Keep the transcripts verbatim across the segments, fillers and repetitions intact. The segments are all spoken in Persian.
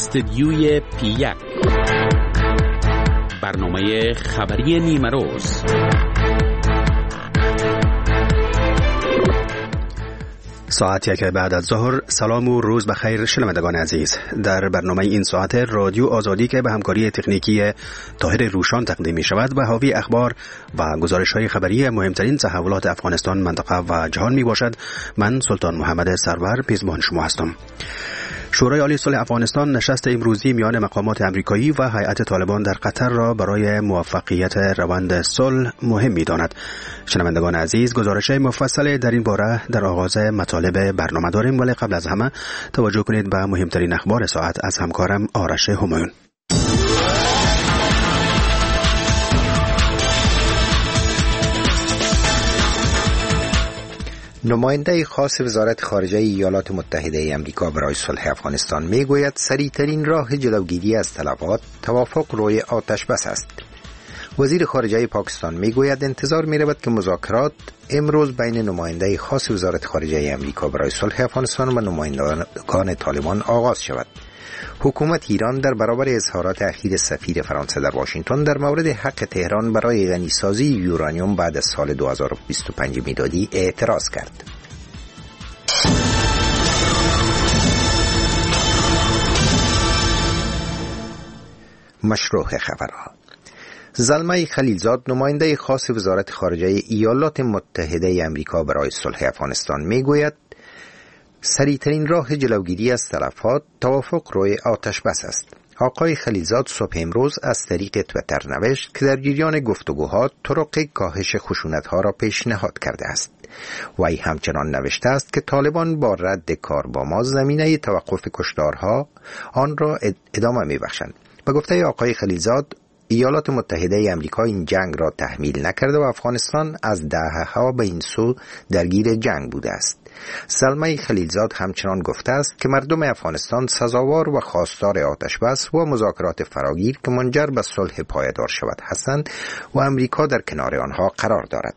استدیوی پی یک، برنامه خبری نیمه روز. ساعت یک بعد از ظهر. سلام و روز بخیر شنوندگان عزیز. در برنامه این ساعت رادیو آزادی که به همکاری تکنیکی طاهر روشان تقدیم می شود و حاوی اخبار و گزارش های خبری مهمترین تحولات افغانستان، منطقه و جهان می باشد. من سلطان محمد سرور پیزبان شما هستم. شورای عالی صلح افغانستان نشست امروزی میان مقامات امریکایی و هیئت طالبان در قطر را برای موفقیت روند صلح مهم می‌داند. شنوندگان عزیز، گزارش مفصل در این باره در آغاز مطالب برنامه داریم، ولی قبل از همه توجه کنید به مهمترین اخبار ساعت از همکارم آرش همایون. نماینده خاص وزارت خارجه ایالات متحده آمریکا برای صلح افغانستان میگوید سریعترین راه جلوگیری از تلفات توافق روی آتش بس است. وزیر خارجه پاکستان میگوید انتظار می‌رود که مذاکرات امروز بین نماینده خاص وزارت خارجه آمریکا برای صلح افغانستان و نمایندگان طالبان آغاز شود. حکومت ایران در برابر اظهارات اخیر سفیر فرانسه در واشنگتن در مورد حق تهران برای غنیسازی یورانیوم بعد از سال دو هزار و بیست و پنج میلادی اعتراض کرد. مشروع خبرها. زلمه خلیلزاد، نماینده خاص وزارت خارجه ایالات متحده آمریکا برای صلح افغانستان میگوید سریعترین راه جلوگیری از تلفات توافق روی آتش بس است. آقای خلیلزاد صبح امروز از طریق تویتر نوشت که در جریان گفتگوها طرق کاهش خشونت‌ها را پیشنهاد کرده است. وی همچنان نوشته است که طالبان با رد کار با ما زمینه توقف کشتارها آن را ادامه می‌بخشند. به گفته آقای خلیلزاد، ایالات متحده آمریکا این جنگ را تحمیل نکرده و افغانستان از دهه‌ها به این سو درگیر جنگ بوده است. زلمه خلیلزاد همچنان گفته است که مردم افغانستان سزاوار و خواستار آتش بس و مذاکرات فراگیر که منجر به صلح پایدار شود هستند و امریکا در کنار آنها قرار دارد.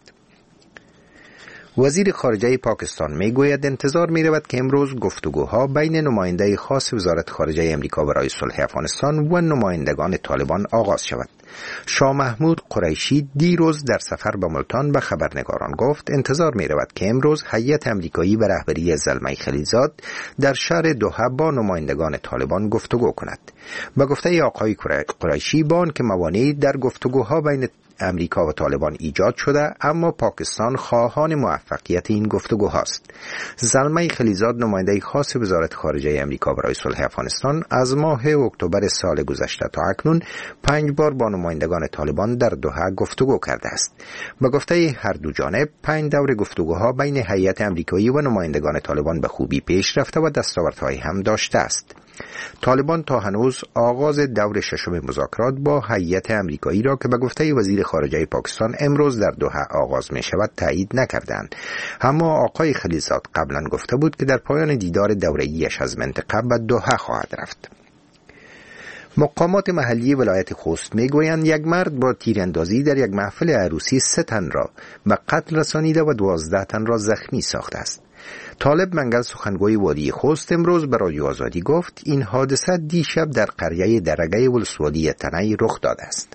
وزیر خارجه پاکستان میگوید انتظار می‌رود که امروز گفتگوها بین نماینده خاص وزارت خارجه آمریکا برای صلح افغانستان و نمایندگان طالبان آغاز شود. شاه محمود قریشی دیروز در سفر به ملتان به خبرنگاران گفت انتظار می‌رود که امروز هیئت آمریکایی به رهبری زلمه خلیلزاد در شهر دوحه با نمایندگان طالبان گفتگو کند. به گفته آقای قریشی، با آنکه موانعی در گفتگوها بین امریکا و طالبان ایجاد شده، اما پاکستان خواهان موفقیت این گفتگو هاست. زلمه خلیلزاد، نماینده خاص وزارت خارجه امریکا برای صلح افغانستان، از ماه اکتبر سال گذشته تا اکنون پنج بار با نمایندگان طالبان در دوحه گفتگو کرده است. به گفته هر دو جانب، پنج دور گفتگوها بین هیئت آمریکایی و نمایندگان طالبان به خوبی پیش رفته و دستاوردهایی هم داشته است. طالبان تا هنوز آغاز دور ششم مذاکرات با هیئت آمریکایی را که به گفته وزیر خارجه پاکستان امروز در دوحه آغاز می شود تایید نکردند. اما آقای خلیلزاد قبلا گفته بود که در پایان دیدار دوره‌ایش از منطقه به دوحه خواهد رفت. مقامات محلی ولایت خوست میگویند یک مرد با تیراندازی در یک محفل عروسی سه تن را به قتل رسانیده و دوازده تن را زخمی ساخته است. طالب منگل، سخنگوی وادی خوست، امروز به رادیو آزادی گفت این حادثه دیشب در قریه درگه ولسوالی تنی رخ داده است.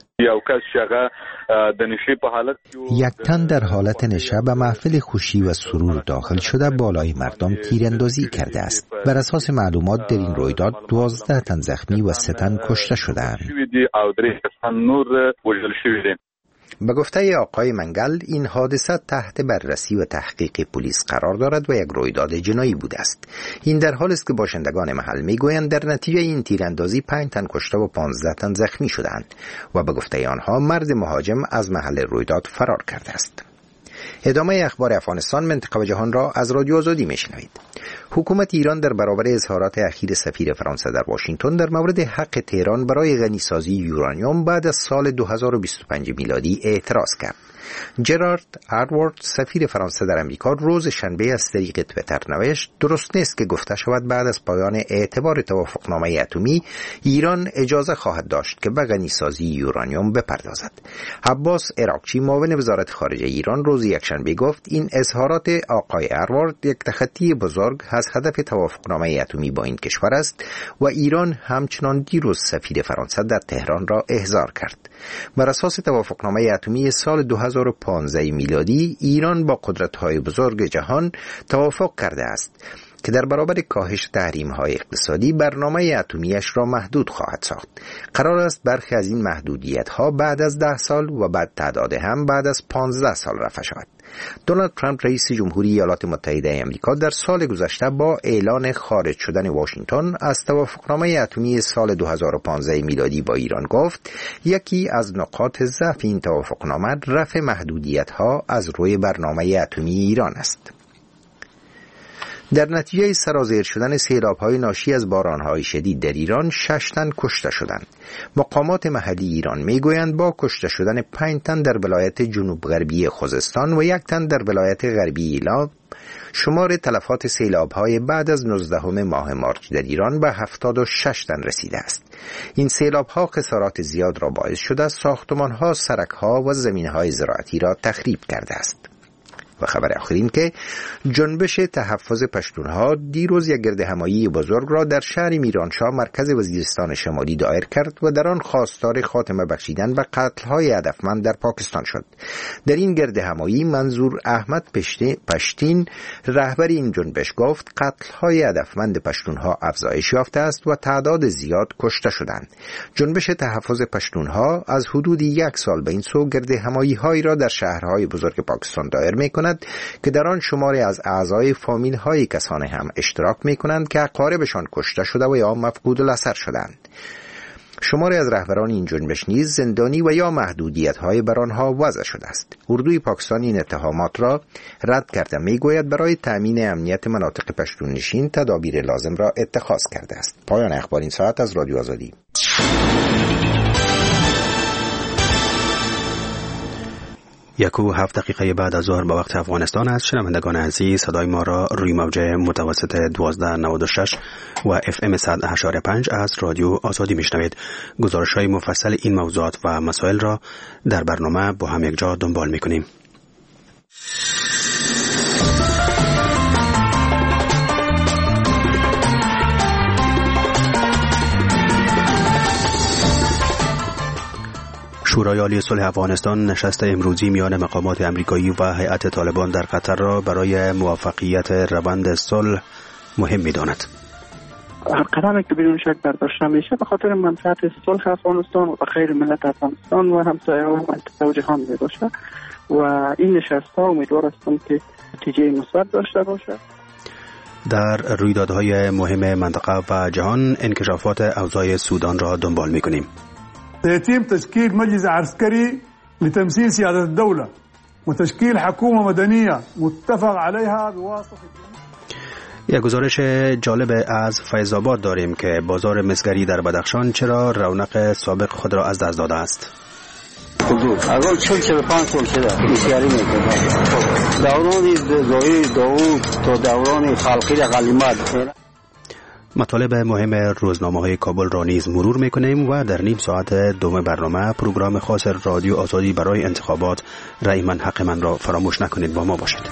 یک تن در حالت نشه به محفل خوشی و سرور داخل شده بالای مردم تیراندازی کرده است. بر اساس معلومات در این رویداد دوازده تن زخمی و سه تن کشته شده‌اند. به گفته آقای منگل، این حادثه تحت بررسی و تحقیق پلیس قرار دارد و یک رویداد جنایی بوده است. این در حالی است که باشندگان محل میگویند در نتیجه این تیراندازی پنج تن کشته و پانزده تن زخمی شدند و به گفته آنها مرد مهاجم از محل رویداد فرار کرده است. ادامه اخبار افغانستان، منطقه و جهان را از رادیو آزادی میشنوید. حکومت ایران در برابر اظهارات اخیر سفیر فرانسه در واشنگتن در مورد حق تهران برای غنیسازی یورانیوم بعد از سال دو هزار و بیست و پنج میلادی اعتراض کرد. جرارد آروارد سفیر فرانسه در امریکا روز شنبه از طریق توییتر نوشت درست نیست که گفته شود بعد از پایان اعتبار توافقنامه اتمی ایران اجازه خواهد داشت که به غنیسازی یورانیوم بپردازد. عباس عراقچی معاون وزارت خارجه ایران روز یکشنبه گفت این اظهارات آقای آروارد یک تخطی بزرگ از هدف توافقنامه اتمی با این کشور است و ایران همچنان دیروز سفیر فرانسه در تهران را احضار کرد. بر اساس توافقنامه اتمی سال دو هزار و پانزده میلادی ایران با قدرت‌های بزرگ جهان توافق کرده است که در برابر کاهش تحریم‌های اقتصادی برنامه اتمیش را محدود خواهد ساخت. قرار است برخی از این محدودیت‌ها بعد از ده سال و بعد تعداد هم بعد از پانزده سال رفع شود. دونالد ترامپ رئیس جمهوری ایالات متحده آمریکا در سال گذشته با اعلان خارج شدن واشنگتن از توافقنامه اتمی سال دو هزار و پانزده میلادی با ایران گفت یکی از نقاط ضعف این توافقنامه رفع محدودیت‌ها از روی برنامه اتمی ایران است. در نتیجه سرازیر شدن سیلاب‌های ناشی از باران‌های شدید در ایران شش تن کشته شدند. مقامات محلی ایران می‌گویند با کشته شدن پنج تن در ولایت جنوب غربی خوزستان و یک تن در ولایت غربی ایلام شمار تلفات سیلاب‌های بعد از نوزدهم ماه مارچ در ایران به هفتاد و شش تن رسیده است. این سیلاب‌ها خسارات زیاد را باعث شده ساختمان‌ها، سرک‌ها و زمین‌های زراعتی را تخریب کرده است. و خبر آخرین که جنبش تحفظ پشتونها دیروز یک گردهمایی بزرگ را در شهر میرانشاه مرکز وزیرستان شمالی دایر کرد و در آن خواستار خاتمه بخشیدن به قتل‌های هدفمند در پاکستان شد. در این گردهمایی منظور احمد پشتین رهبر این جنبش گفت قتل‌های هدفمند پشتونها افزایش یافته است و تعداد زیاد کشته شدند. جنبش تحفظ پشتونها از حدود یک سال به این سو گردهمایی‌هایی را در شهرهای بزرگ پاکستان دایر می‌کند که در آن شماری از اعضای فامیل های کسان هم اشتراک می کنند که اقاربشان کشته شده و یا مفقود الاثر شدند. شماری از رهبران این جنبش نیز زندانی و یا محدودیت های بر آنها وضع شده است. اردوی پاکستان این اتهامات را رد کرده می گوید برای تامین امنیت مناطق پشتون نشین تدابیر لازم را اتخاذ کرده است. پایان اخبار این ساعت از رادیو آزادی. یک و هفت دقیقه بعد از ظهر به وقت افغانستان است. شنوندگان عزیز صدای ما را روی موج متوسط دوازده نود و شش و اف ام صد و هشت و پنج از رادیو آزادی میشنوید. گزارش های مفصل این موضوعات و مسائل را در برنامه با هم یک جا دنبال میکنیم. شورای عالی صلح افغانستان نشست امروزی میان مقامات امریکایی و هیئت طالبان در قطر را برای موفقیت روند صلح مهم می‌داند. قدمی که بدون شک برداشته میشه به خاطر منفعت صلح افغانستان و خیر ملت افغانستان و همسایه‌ها و منطقه و جهان میباشه و این نشست‌ها امیدوار هستم که نتیجه مثبت داشته باشه. در رویدادهای مهم منطقه و جهان انکشافات اوضاع سودان را دنبال می‌کنیم. يتم تشكيل مجلس عسكري لتمثيل سيادة الدولة وتشكيل حكومة مدنية متفق عليها بواسطة. یک گزارش جالب از فیض آباد داریم که بازار مسگری در بدخشان چرا رونق سابق خود را از دست داده است. حدود اول چهل چهل و پنج سال شده بسیاری میکنه. دوران ظاهر داوود تا دوران خلقی غلیمت. مطالب مهم روزنامه‌های کابل را نیز مرور می‌کنیم و در نیم ساعت دوم برنامه پروگرام خاص رادیو آزادی برای انتخابات رأی من حق من را فراموش نکنید. با ما باشید.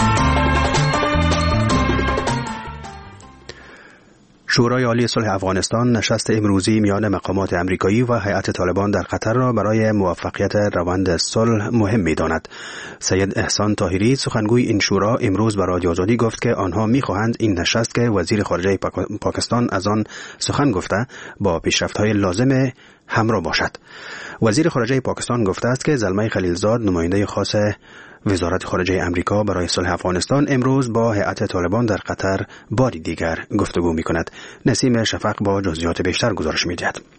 شورای عالی صلح افغانستان نشست امروزی میان مقامات امریکایی و هیئت طالبان در قطر را برای موفقیت روند صلح مهم می‌داند. سید احسان طاهری سخنگوی این شورا امروز به رادیو آزادی گفت که آنها می‌خواهند این نشست که وزیر خارجه پاکستان از آن سخن گفته با پیشرفت‌های لازم همراه باشد. وزیر خارجه پاکستان گفته است که زلمه خلیلزاد نماینده خاص وزارت خارجه امریکا برای صلح افغانستان امروز با هیئت طالبان در قطر باری دیگر گفتگو می‌کند. نسیم شفق با جزئیات بیشتر گزارش می‌دهد.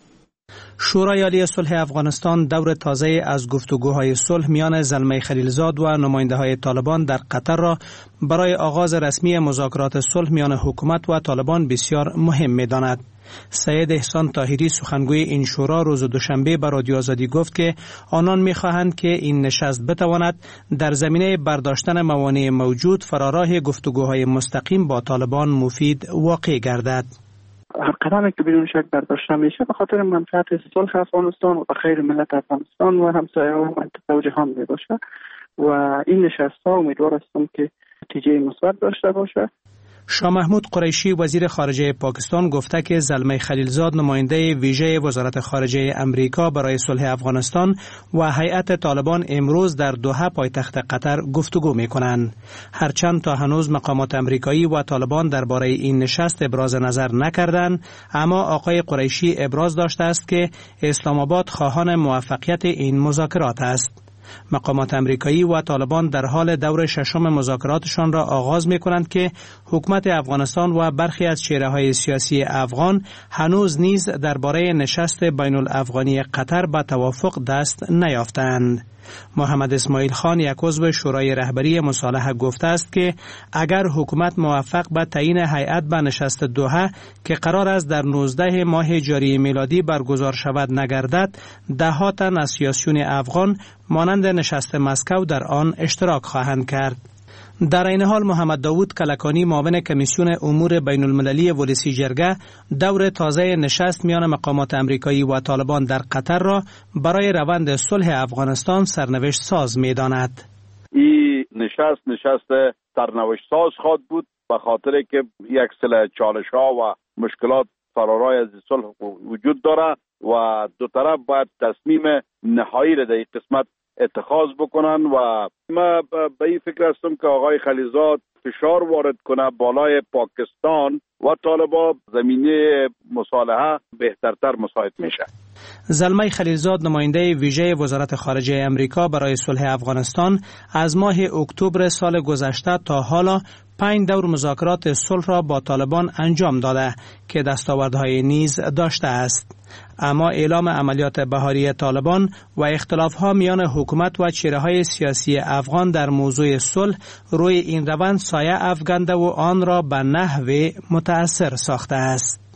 شورای عالی صلح افغانستان دور تازه از گفتگوهای صلح میان زلمه خلیلزاد و نماینده های طالبان در قطر را برای آغاز رسمی مذاکرات صلح میان حکومت و طالبان بسیار مهم می‌داند. سید احسان طاهری سخنگوی این شورا روز دوشنبه به رادیو آزادی گفت که آنان می‌خواهند که این نشست بتواند در زمینه برداشتن موانع موجود فراراه گفتگوهای مستقیم با طالبان مفید واقع گردد. هر قدمی که بدون شک برداشته میشه به خاطر منفعت صلح افغانستان و به خیر ملت افغانستان و همسایه‌ها و منطقه و جهان می باشه و این نشست‌ها امیدوار هستم که نتیجه مثبت داشته باشه. شاه محمود قریشی وزیر خارجه پاکستان گفته که زلمه خلیلزاد نماینده ویژه وزارت خارجه امریکا برای صلح افغانستان و هیئت طالبان امروز در دوحه پایتخت قطر گفتگو می‌کنند. هرچند تا هنوز مقامات امریکایی و طالبان درباره این نشست ابراز نظر نکردند، اما آقای قریشی ابراز داشته است که اسلام آباد خواهان موفقیت این مذاکرات است. مقامات امریکایی و طالبان در حال دور ششم مذاکراتشان را آغاز می کنند که حکومت افغانستان و برخی از چهره‌های سیاسی افغان هنوز نیز درباره نشست بین الافغانی قطر به توافق دست نیافتند. محمد اسماعیل خان یک عضو شورای رهبری مصالحه گفته است که اگر حکومت موفق به تعیین هیئت به نشست دوحه که قرار است در نوزده ماه جاری میلادی برگزار شود نگردد، ده ها تن از سیاسیون افغان مانند نشست مسکو در آن اشتراک خواهند کرد. در این حال محمد داوود کلکانی معاون کمیسیون امور بین المللی ولسی جرگه دور تازه نشست میان مقامات امریکایی و طالبان در قطر را برای روند صلح افغانستان سرنوشت ساز می داند. این نشست نشست سرنوشت ساز خواهد بود به خاطر که یک سری چالش ها و مشکلات فرارای از صلح وجود داره و دو طرف باید تصمیم نهایی را در این قسمت اتخاذ بکنن و ما به این فکر هستم که آقای خلیلزاد فشار وارد کنه بالای پاکستان و طالبان زمینه مصالحه بهترتر مساعد میشه. زلمه خلیلزاد نماینده ویژه وزارت خارجه امریکا برای صلح افغانستان از ماه اکتبر سال گذشته تا حالا پنج دور مذاکرات صلح را با طالبان انجام داده که دستاوردهای نیز داشته است. اما اعلام عملیات بهاری طالبان و اختلافها میان حکومت و چهره‌های سیاسی افغان در موضوع صلح روی این روند سایه افکنده و آن را به نحو متأثر ساخته است.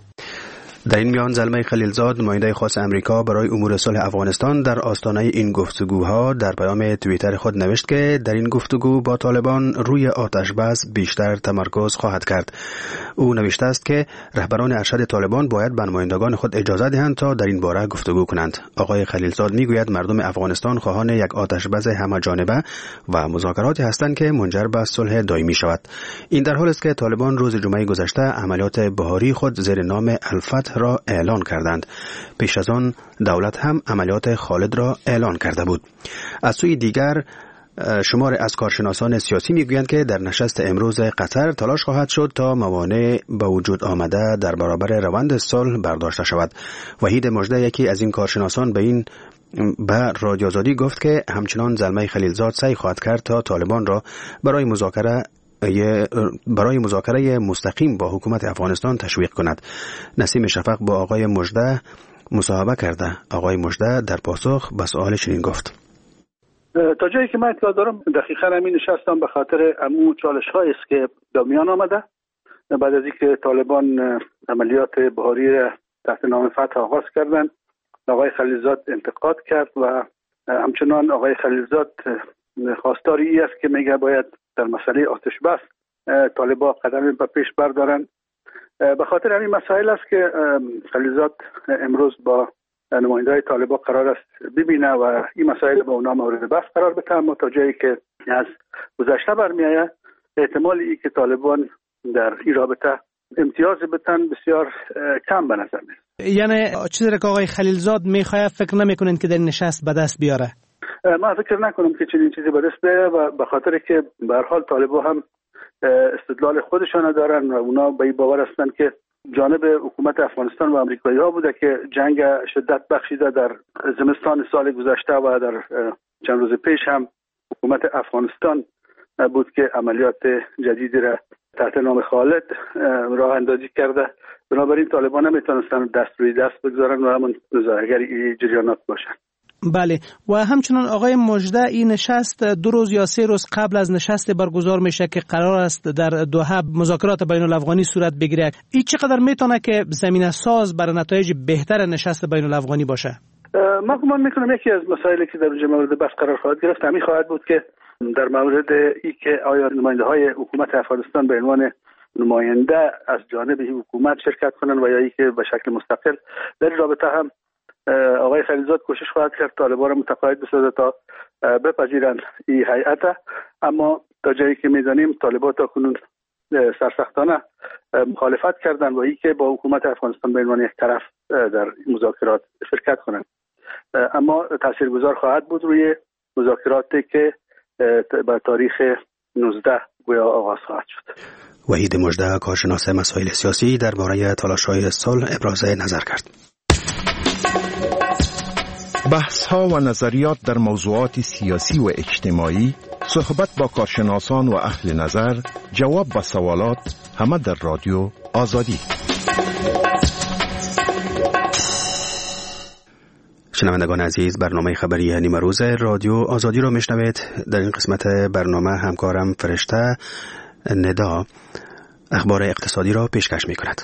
در این میان زلمه خلیلزاد نماینده خاص امریکا برای امور صلح افغانستان در آستانه این گفتگوها در پیام توییتر خود نوشت که در این گفتگو با طالبان روی آتش بس بیشتر تمرکز خواهد کرد. او نوشته است که رهبران ارشد طالبان باید به نمایندگان خود اجازه دهند تا در این باره گفتگو کنند. آقای خلیلزاد میگوید مردم افغانستان خواهان یک آتش بس همه جانبه و مذاکراتی هستند که منجر به صلح دائمی شود. این در حالی است که طالبان روز جمعه گذشته عملیات بهاری خود زیر نام الفتح را اعلان کردند. پیش از آن دولت هم عملیات خالد را اعلان کرده بود. از سوی دیگر شمار از کارشناسان سیاسی میگویند که در نشست امروز قطر تلاش خواهد شد تا موانع به وجود آمده در برابر روند صلح برداشته شود. وحید مژده یکی از این کارشناسان به این به رادیو آزادی گفت که همچنان زلمه خلیلزاد سعی خواهد کرد تا طالبان را برای مذاکره برای مذاکره مستقیم با حکومت افغانستان تشویق کند. نسیم شفق با آقای مژده مصاحبه کرده. آقای مژده در پاسخ به سؤال چنین گفت: تا جایی که من اطلاع دارم دقیقاً همین نشستم به خاطر امو چالش‌هایی است که در میان آمده بعد از اینکه طالبان عملیات بهاری تحت نام فتح آغاز کردند. آقای خلیلزاد انتقاد کرد و همچنان آقای خلیلزاد خواستار ای است که میگه باید در مسئله آتش بس طالبان قدم به پیش بردارن. به خاطر همین مسائل است که خلیلزاد امروز با نماینده‌های طالبان قرار است ببینه و این مسائل به اونا مورد بحث قرار بده. اما تا جایی که از گذشته برمیآید احتمال ای که طالبان در این رابطه امتیاز بتن بسیار کم به نظر میاد. یعنی چیزی که آقای خلیلزاد میخواد فکر نمیکنین که در نشست به دست بیاره؟ من فکر نکنم که چنین چیزی به دست بیاره و به خاطر که به هر حال طالبان هم استدلال خودشان دارن و اونا به این باور هستند که جانب حکومت افغانستان و آمریکایی ها بوده که جنگ شدت بخشیده در زمستان سال گذشته و در چند روز پیش هم حکومت افغانستان بود که عملیات جدیدی را تحت نام خالد راه اندازی کرده بنابراین طالبان نمیتونستن دست روی دست بگذارن و همون نظاره‌گری جریانات باشن. بله، و همچنان آقای مژده، این نشست دو روز یا سه روز قبل از نشست برگزار میشه که قرار است در دوحه مذاکرات بین الافغانی صورت بگیره. این چقدر میتونه که زمینه ساز برای نتایج بهتر نشست بین الافغانی باشه؟ ما گمان میکنم یکی از مسائلی که در اونجا مورد بحث قرار خواهد گرفت همین خواهد بود که در مورد ای که آیا نماینده های حکومت افغانستان به عنوان نماینده از جانب این حکومت شرکت کنن و یا ای که به شکل مستقل. در رابطه هم آقای خلیلزاد کوشش خواهد کرد طالبان را متقاعد بسازه تا بپذیرند این هیئت، اما تا جایی که میدانیم طالبان تا کنون سرسختانه مخالفت کردند و ای که با حکومت افغانستان به عنوان یک طرف در مذاکرات شرکت کنند. اما تاثیرگذار خواهد بود روی مذاکراتی که به تاریخ نوزده گویا آغاز خواهد شد. وحید مژده، کارشناس مسائل سیاسی، درباره تلاش‌های صلح ابراز نظر کرد. بحث‌ها و نظریات در موضوعات سیاسی و اجتماعی، صحبت با کارشناسان و اهل نظر، جواب به سوالات، همه در رادیو آزادی. شنوندگان عزیز، برنامه خبری نیمه روز رادیو آزادی را میشنوید. در این قسمت برنامه همکارم فرشته ندا اخبار اقتصادی را پیشکش می کند.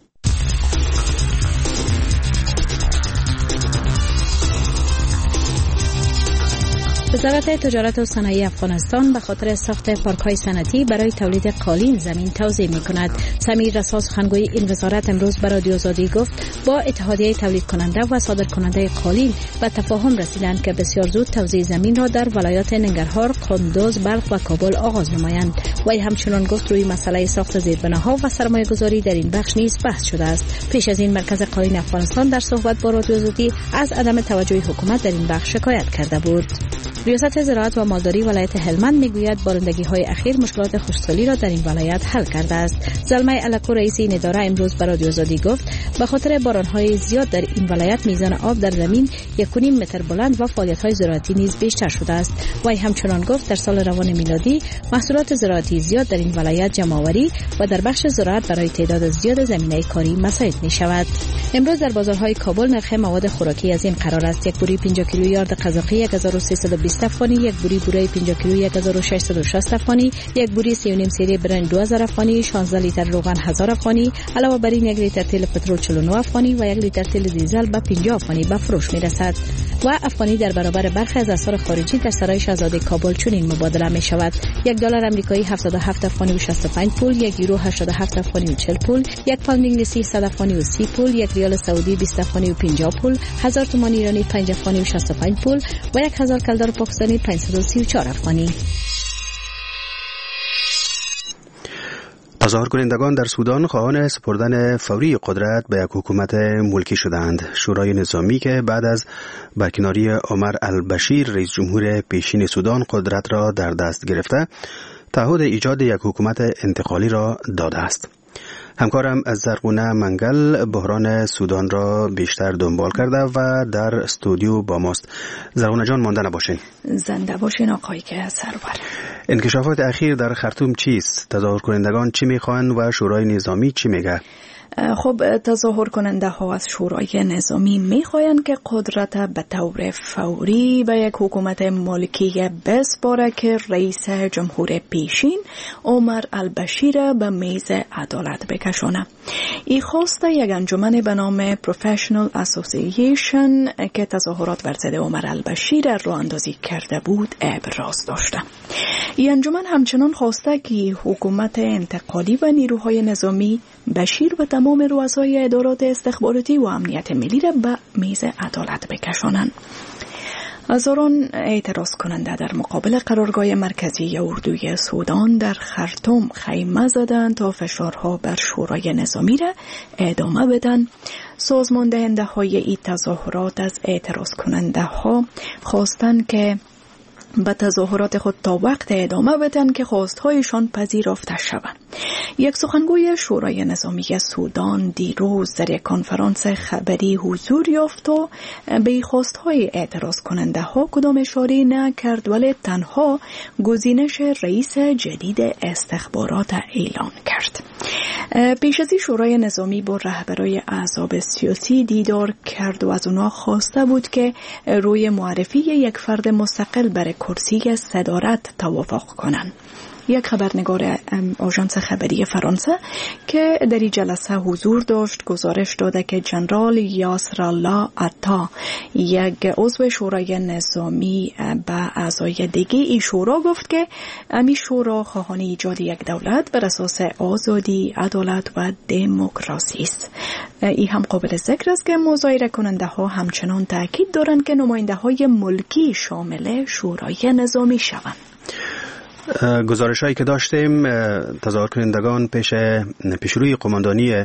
وزارت تجارت و صنایع افغانستان به خاطر ساخت پارک‌های صنعتی برای تولید قالین زمین توزیع می‌کند. سمیر رسا سخنگوی این وزارت امروز به رادیو آزادی گفت با اتحادیه تولید کننده و صادر کننده قالین به تفاهم رسیدند که بسیار زود توزیع زمین را در ولایات ننگرهار، قندوز، بلخ و کابل آغاز نمایند. وی همچنین گفت روی مسئله ساخت زیربناها و سرمایه‌گذاری در این بخش نیز بحث شده است. پیش از این مرکز قالین افغانستان در صحبت با رادیو آزادی از عدم توجه حکومت در این بخش شکایت کرده بود. ریاست زراعت و مالداری ولایت هلمند میگوید بارندگی‌های اخیر مشکلات خشکسالی را در این ولایت حل کرده است. زلمه الکو رئیس این اداره امروز به رادیو آزادی گفت به خاطر باران‌های زیاد در این ولایت میزان آب در زمین یک و نیم متر بلند و فعالیت‌های زراعتی نیز بیشتر شده است. وی همچنان گفت در سال روان میلادی محصولات زراعتی زیاد در این ولایت جمع‌آوری و در بخش زراعت برای تعداد زیاد زمینه کاری مساعد می‌شود. امروز در بازارهای کابل نرخ مواد خوراکی از این قرار است: یک بوری پنجاه کیلو یارد قزاقی یک هزار و سیصد و بیست افغانی، یک بوری بوره پنجاه کیلو یک هزار و ششصد و شصت افغانی، یک بوری سی و نیم سری برنج دو هزار افغانی، شانزده لیتر روغن هزار افغانی، علاوه بر این یک لیتر تیل پترول چهل و نه افغانی و یک لیتر تیل دیزل به پنجاه افغانی به فروش می‌رسد. و افغانی در برابر برخی از اسعار خارجی در سرای شاهزاده کابل چنین مبادله می‌شود: یک دلار آمریکایی هفتاد و هفت افغانی و شصت و پنج پول، یک یورو هشتاد و هفت افغانی و چهل پول، یک پوند انگلیسی صد افغانی و سی پول، یک ریال سعودی بیست افغانی و پنجاه پول، هزار تومان ایرانی پنج افغانی و شصت و پنج پول و یک هزار کلدار پاکستانی پانصد و سی و چهار افغانی. تظاهر کنندگان در سودان خواهان سپردن فوری قدرت به یک حکومت ملکی شدند. شورای نظامی که بعد از برکناری عمر البشیر رئیس جمهور پیشین سودان قدرت را در دست گرفته، تعهد ایجاد یک حکومت انتقالی را داده است. همکارم از زرغونه منگل بحران سودان را بیشتر دنبال کرده و در استودیو با ماست. زرغونه جان، مانده نباشین. زنده باشین آقای که سرور. انکشافات اخیر در خرطوم چیست؟ تظاهر کنندگان چی میخوان و شورای نظامی چی میگه؟ خب تظاهر کننده ها از شورای نظامی میخواین که قدرت به طور فوری به یک حکومت ملکی بسپاره که رئیس جمهور پیشین عمر البشیر به میز عدالت بکشونه. این خواست یک انجمن به نام Professional Association که تظاهرات بر ضد عمر البشیر راه اندازی کرده بود ابراز داشته. این انجمن همچنان خواسته که حکومت انتقالی و نیروهای نظامی بشیر و تمام رؤسای ادارات استخباراتی و امنیت ملی را به میز عدالت بکشانند. هزاران اعتراض کننده در مقابل قرارگاه مرکزی اردوی سودان در خرطوم خیمه زدند تا فشارها بر شورای نظامی را ادامه بدن. سازمان دهنده های این تظاهرات از اعتراض کننده ها خواستند که به تظاهرات خود تا وقت ادامه بدن که خواستهایشان پذیرفته شوند. یک سخنگوی شورای نظامی سودان دیروز در یک کنفرانس خبری حضور یافت و به خواستهای اعتراض کننده ها کدام اشاره نکرد، ولی تنها گزینش رئیس جدید استخبارات اعلان کرد. پیش از این شورای نظامی با رهبرای احزاب سیاسی دیدار کرد و از اونا خواسته بود که روی معرفی یک فرد مستقل برای کرسی صدارت توافق کنند. یک خبرنگار آژانس خبری فرانسه که در این جلسه حضور داشت گزارش داده که جنرال یاسر الله عطا، یک عضو شورای نظامی، به اعضای دیگه ای شورا گفت که امی شورا خواهان ایجاد یک دولت بر اساس آزادی، عدالت و دموکراسی است. این هم قابل ذکر است که مظاهره کننده ها همچنان تاکید دارند که نماینده های ملکی شامل شورای نظامی شوند. گزارش هایی که داشتیم، تظاهر کنندگان پیش پیشروی قماندانی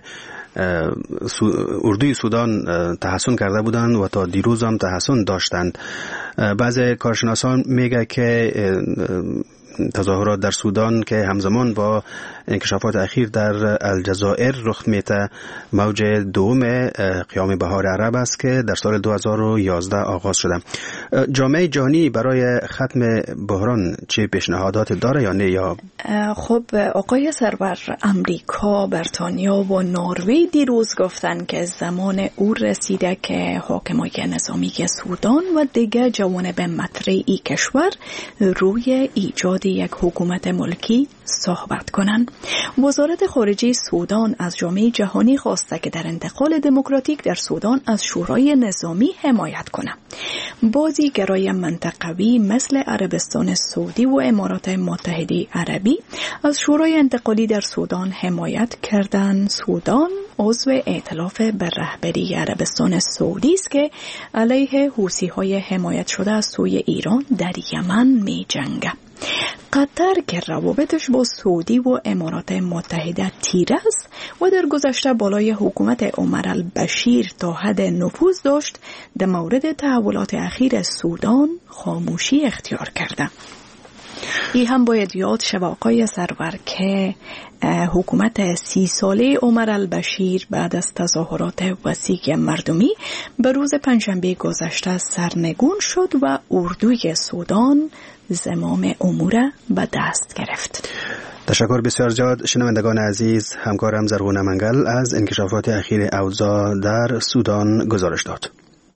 اردوی سودان تحسن کرده بودند و تا دیروز هم تحسن داشتند. بعضی کارشناسان میگه که تظاهرات در سودان که همزمان با انکشافات اخیر در الجزائر رخ میده موج دوم قیام بهار عرب است که در سال دو هزار و یازده آغاز شده. جامعه جهانی برای ختم بحران چه پیشنهادات داره یا نه؟ یا خب آقای سرور، امریکا، بریتانیا و نروژ دیروز گفتن که زمان او رسیده که حاکمای نظامی سودان و دیگر جوانب مطرحی کشور روی ایجاد یک حکومت ملکی صحبت کنند. وزارت خارجه سودان از جامعه جهانی خواسته که در انتقال دموکراتیک در سودان از شورای نظامی حمایت کنند. بازیگرای منطقوی مثل عربستان سعودی و امارات متحده عربی از شورای انتقالی در سودان حمایت کردند. سودان عضو ائتلاف بر رهبری عربستان سعودی است که علیه حوثی‌های حمایت شده از سوی ایران در یمن می جنگد. قطر که روابطش با سعودی و امارات متحده تیره است و در گذشته بالای حکومت عمر البشیر تا حد نفوذ داشت، در مورد تحولات اخیر سودان خاموشی اختیار کرده. این هم باید یاد شود آقای سرور که حکومت سی ساله عمر البشیر بعد از تظاهرات وسیع مردمی به روز پنجشنبه گذشته سرنگون شد و اردوی سودان زمام امور به دست گرفت. تشکر بسیار زیاد. شنوندگان عزیز، همکارم زرغونه منگل از انکشافات اخیر اوضاع در سودان گزارش داد.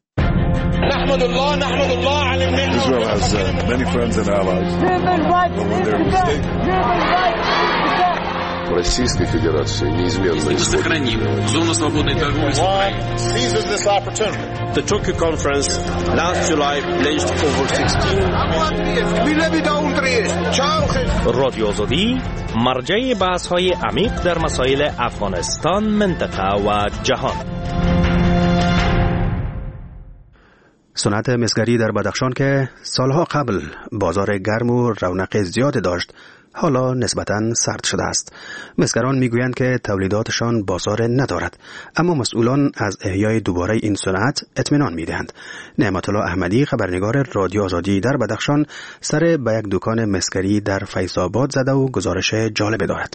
نحمد الله نحمد الله على النعمة. Israel has uh, many friends and allies. When they're mistaken. Российской Федерации неизменно сохраним зону свободной торговли с Украиной. Seizes this opportunity. The Tokyo conference last July pledged over sixteen. رادیو آزادی مرجع بحث‌های عمیق در مسائل افغانستان، منطقه و جهان. صنعت مسگری در بدخشان که سالها قبل بازار گرم و رونق زیاد داشت، حالا نسبتاً سرد شده است. مسگران میگویند که تولیداتشان بازار ندارد، اما مسئولان از احیای دوباره این صنعت اطمینان میدهند. نعمت الله احمدی، خبرنگار رادیو آزادی در بدخشان، سر به یک دکان مسگری در فیض‌آباد زده و گزارش جالب دارد.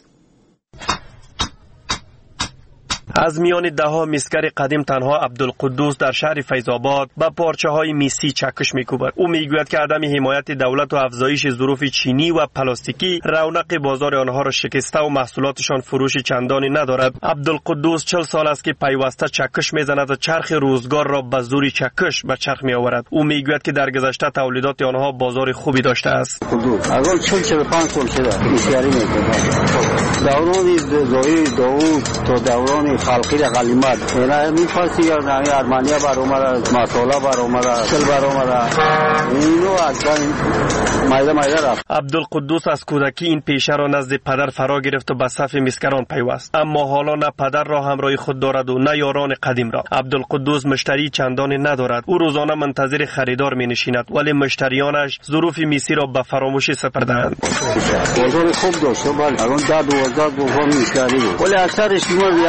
از میان دهها مسگر قدیم تنها عبدالقدوس در شهر فیض‌آباد با پارچه های میسی چکش میکوبد. او میگوید که عدم حمایت دولت و افزایش ظروف چینی و پلاستیکی رونق بازار آنها را شکسته و محصولاتشان فروش چندانی ندارد. عبدالقدوس چهل سال است که پیوسته چکش میزند و چرخ روزگار را به زور چکش به چرخ میآورد. او میگوید که در گذشته تولیدات آنها بازار خوبی داشته است. اول چهل چهل و پنج سال شده بسیاری میکنند. دوران زاهی داوود تا دوران خلقی غلیمت اینا میفاسی یا نمی ارمنیا بر اومد، مساله بر اومد، سل بر اومد، اینو اصلا مایده مایده رفت. عبدالقدوس از کودکی این پیشه را نزد پدر فرا گرفت و به صف مسگران پیوست، اما حالا نه پدر را همراه خود دارد و نه یاران قدیم را. عبدالقدوس مشتری چندانی ندارد. او روزانه منتظر خریدار می نشیند، ولی مشتریانش ظروف میسی را به فراموشی سپرده‌اند. بازار خوب داشت، ولی الان ده دوازده بحران میشکری بود، ولی اکثرش میمون یا اکثرش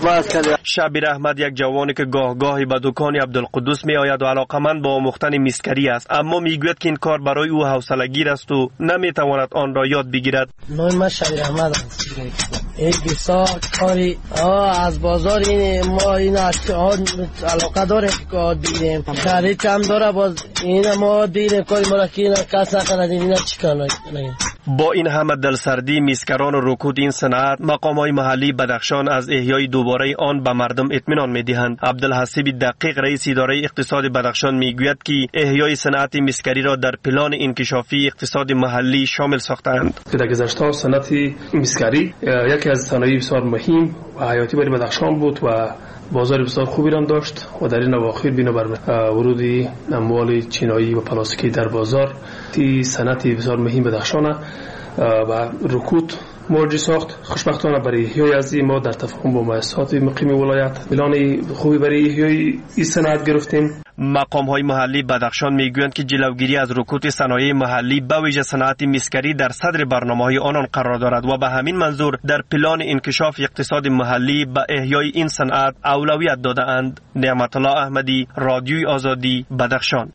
بحث کرده. شبیر احمد یک جوانی که گاه گاهی به دکان عبدالقدوس می آید و علاقمند به آموختن میسکری است، اما میگوید که این کار برای او حوصله‌گیر است و نمی تواند آن را یاد بگیرد. نام من شبیر احمد است. یک بیسا کاری از بازار این ما این علاقه داره که دیدیم خرید کم داره، باز این ما دیدیم کاری ما را که این کس نکنه این چیکار نگیم. با این همه دلسردی میسکران و رکود این صنعت، مقام‌های محلی بدخشان از احیای دوباره آن به مردم اطمینان می‌دهند. عبدالحسیب دقیق رئیس اداره اقتصاد بدخشان میگوید که احیای صنعت میسکری را در پلان انکشافی اقتصاد محلی شامل ساختند. در گذشته صنعت میسکری یکی از صنایع بسیار مهم و حیاتی برای بدخشان بود و بازار بسیار خوبی را داشت و در این اواخر بنابر ورود اموال چینایی و پلاستیکی در بازار تی صنعت بسیار مهم بدخشان و رکود موجی ساخت. خوشبختانه برای احیای از ما در تفاهم با مؤسسات مقیم ولایت پلان خوبی برای احیای این صنعت گرفتیم. مقام‌های محلی بدخشان میگویند که جلوگیری از رکود صنایع محلی به ویژه صنعت میسکری در صدر برنامه‌های آنان قرار دارد و به همین منظور در پلان انکشاف اقتصاد محلی به احیای این صنعت اولویت داده‌اند. نعمت الله احمدی، رادیوی آزادی، بدخشان.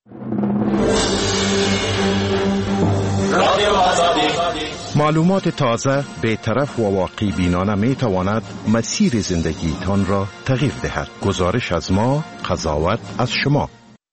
رادیو آزادی. معلومات تازه، بی‌طرف و واقعی بینانه می تواند مسیر زندگیتان را تغییر دهد. گزارش از ما، قضاوت از شما.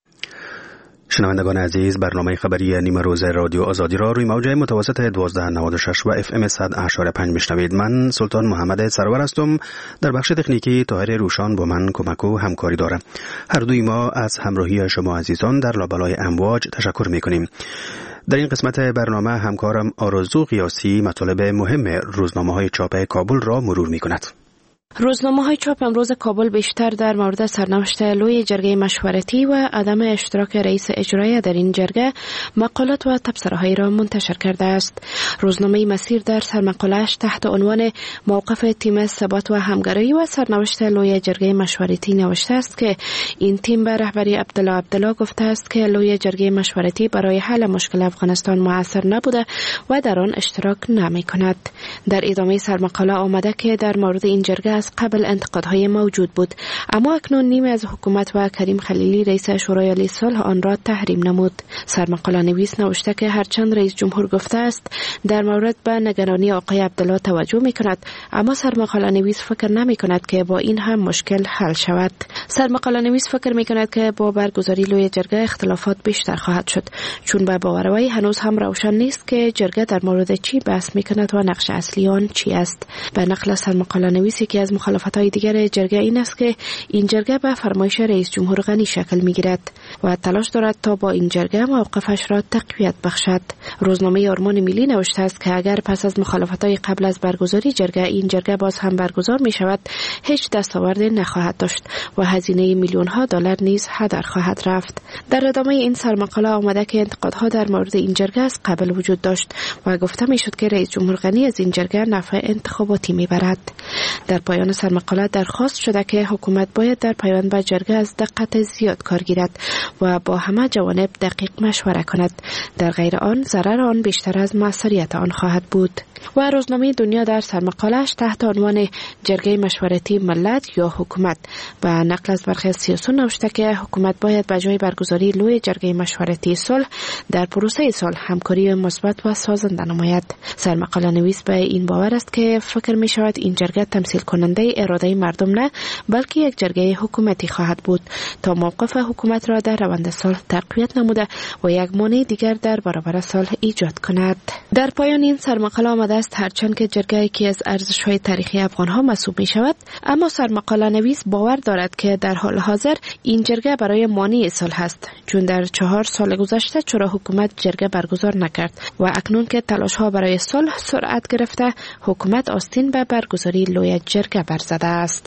شنوندگان عزیز، برنامه خبری نیمه روز رادیو آزادی را روی موج متوسط دوازده نود و شش و اف ام صد و هشت و پنج میشنوید. من سلطان محمد سرور هستم. در بخش تکنیکی طاهر روشان با من کمک و همکاری دارم. هر دوی ما از همراهی شما عزیزان در لابلای امواج تشکر میکنیم. در این قسمت برنامه همکارم آرزو قیاسی مطالب مهم روزنامه‌های چاپ کابل را مرور می‌کند. روزنامه‌های چاپ امروز کابل بیشتر در مورد سرنوشت لوی جرگه مشورتی و عدم اشتراک رئیس اجرایی در این جرگه مقالات و تبصره‌هایی را منتشر کرده است. روزنامه مسیر در سرمقاله‌اش تحت عنوان موقف تیم ثبات و همکاری و سرنوشت لوی جرگه مشورتی نوشته است که این تیم به رهبری عبدالله عبدالله گفته است که لوی جرگه مشورتی برای حل مشکل افغانستان مؤثر نبوده و در آن اشتراک نمی‌کند. در ادامه سرمقاله آمده که در مورد این جرگه قبل انتقادهای موجود بود، اما اکنون نیمه از حکومت و کریم خلیلی رئیس شورای عالی صلح آن را تحریم نمود. سرمقاله نویس نوشته که هرچند رئیس جمهور گفته است در مورد به نگرانی آقای عبدالله توجه می کند، اما سرمقاله نویس فکر نمی کند که با این هم مشکل حل شود. سرمقاله نویس فکر می کند که با برگزاری لوی جرگه اختلافات بیشتر خواهد شد، چون به باور وی هنوز هم روشن نیست که جرگه در مورد چی بحث می کند و نقش اصلی آن چی است. به نقل سرمقاله نویسی که از مخالفت‌های دیگر جرگه این است که این جرگه به فرمایش رئیس جمهور غنی شکل می‌گیرد و تلاش دارد تا با این جرگه موقفش را تقویت بخشد. روزنامه آرمان ملی نوشته است که اگر پس از مخالفت‌های قبل از برگزاری جرگه این جرگه باز هم برگزار می‌شود، هیچ دستاوردی نخواهد داشت و هزینه میلیون‌ها دلار نیز هدر خواهد رفت. در ادامه این سرمقاله آمده که انتقادها در مورد این جرگه از قبل وجود داشت و گفته می‌شد که رئیس جمهور غنی از این جرگه نفع انتخاباتی می‌برد. در پایان سرمقاله درخواست شده که حکومت باید در پیوند به جرگه از دقت زیاد کار گیرد و با همه جوانب دقیق مشوره کند. در غیر آن ضرر آن بیشتر از موثریت آن خواهد بود. و روزنامه دنیا در سرمقاله‌اش تحت عنوان جرگه مشورتی ملت یا حکومت و نقل از برخی سیاسیون نوشته که حکومت باید به جای برگزاری لوی جرگه مشورتی صلح در پروسه صلح همکاری مثبت و سازنده نماید. سرمقاله نویس به این باور است که فکر می شود این جرگه تمثیل کننده اراده مردم نه، بلکه یک جرگه حکومتی خواهد بود تا موقف حکومت را در روند صلح تقویت نموده و یک مانع دیگر در برابر صلح ایجاد کند. در پایان این سرمقاله آمده است هرچند که جرگه یکی از ارزش‌های تاریخی افغان‌ها محسوب می شود، اما سرمقاله نویس باور دارد که در حال حاضر این جرگه برای مانع صلح است، چون در چهار سال گذشته چرا حکومت جرگه برگزار نکرد و اکنون که تلاش‌ها برای صلح سرعت گرفته، حکومت آستین به برگزاری لوی جرگه برزده است.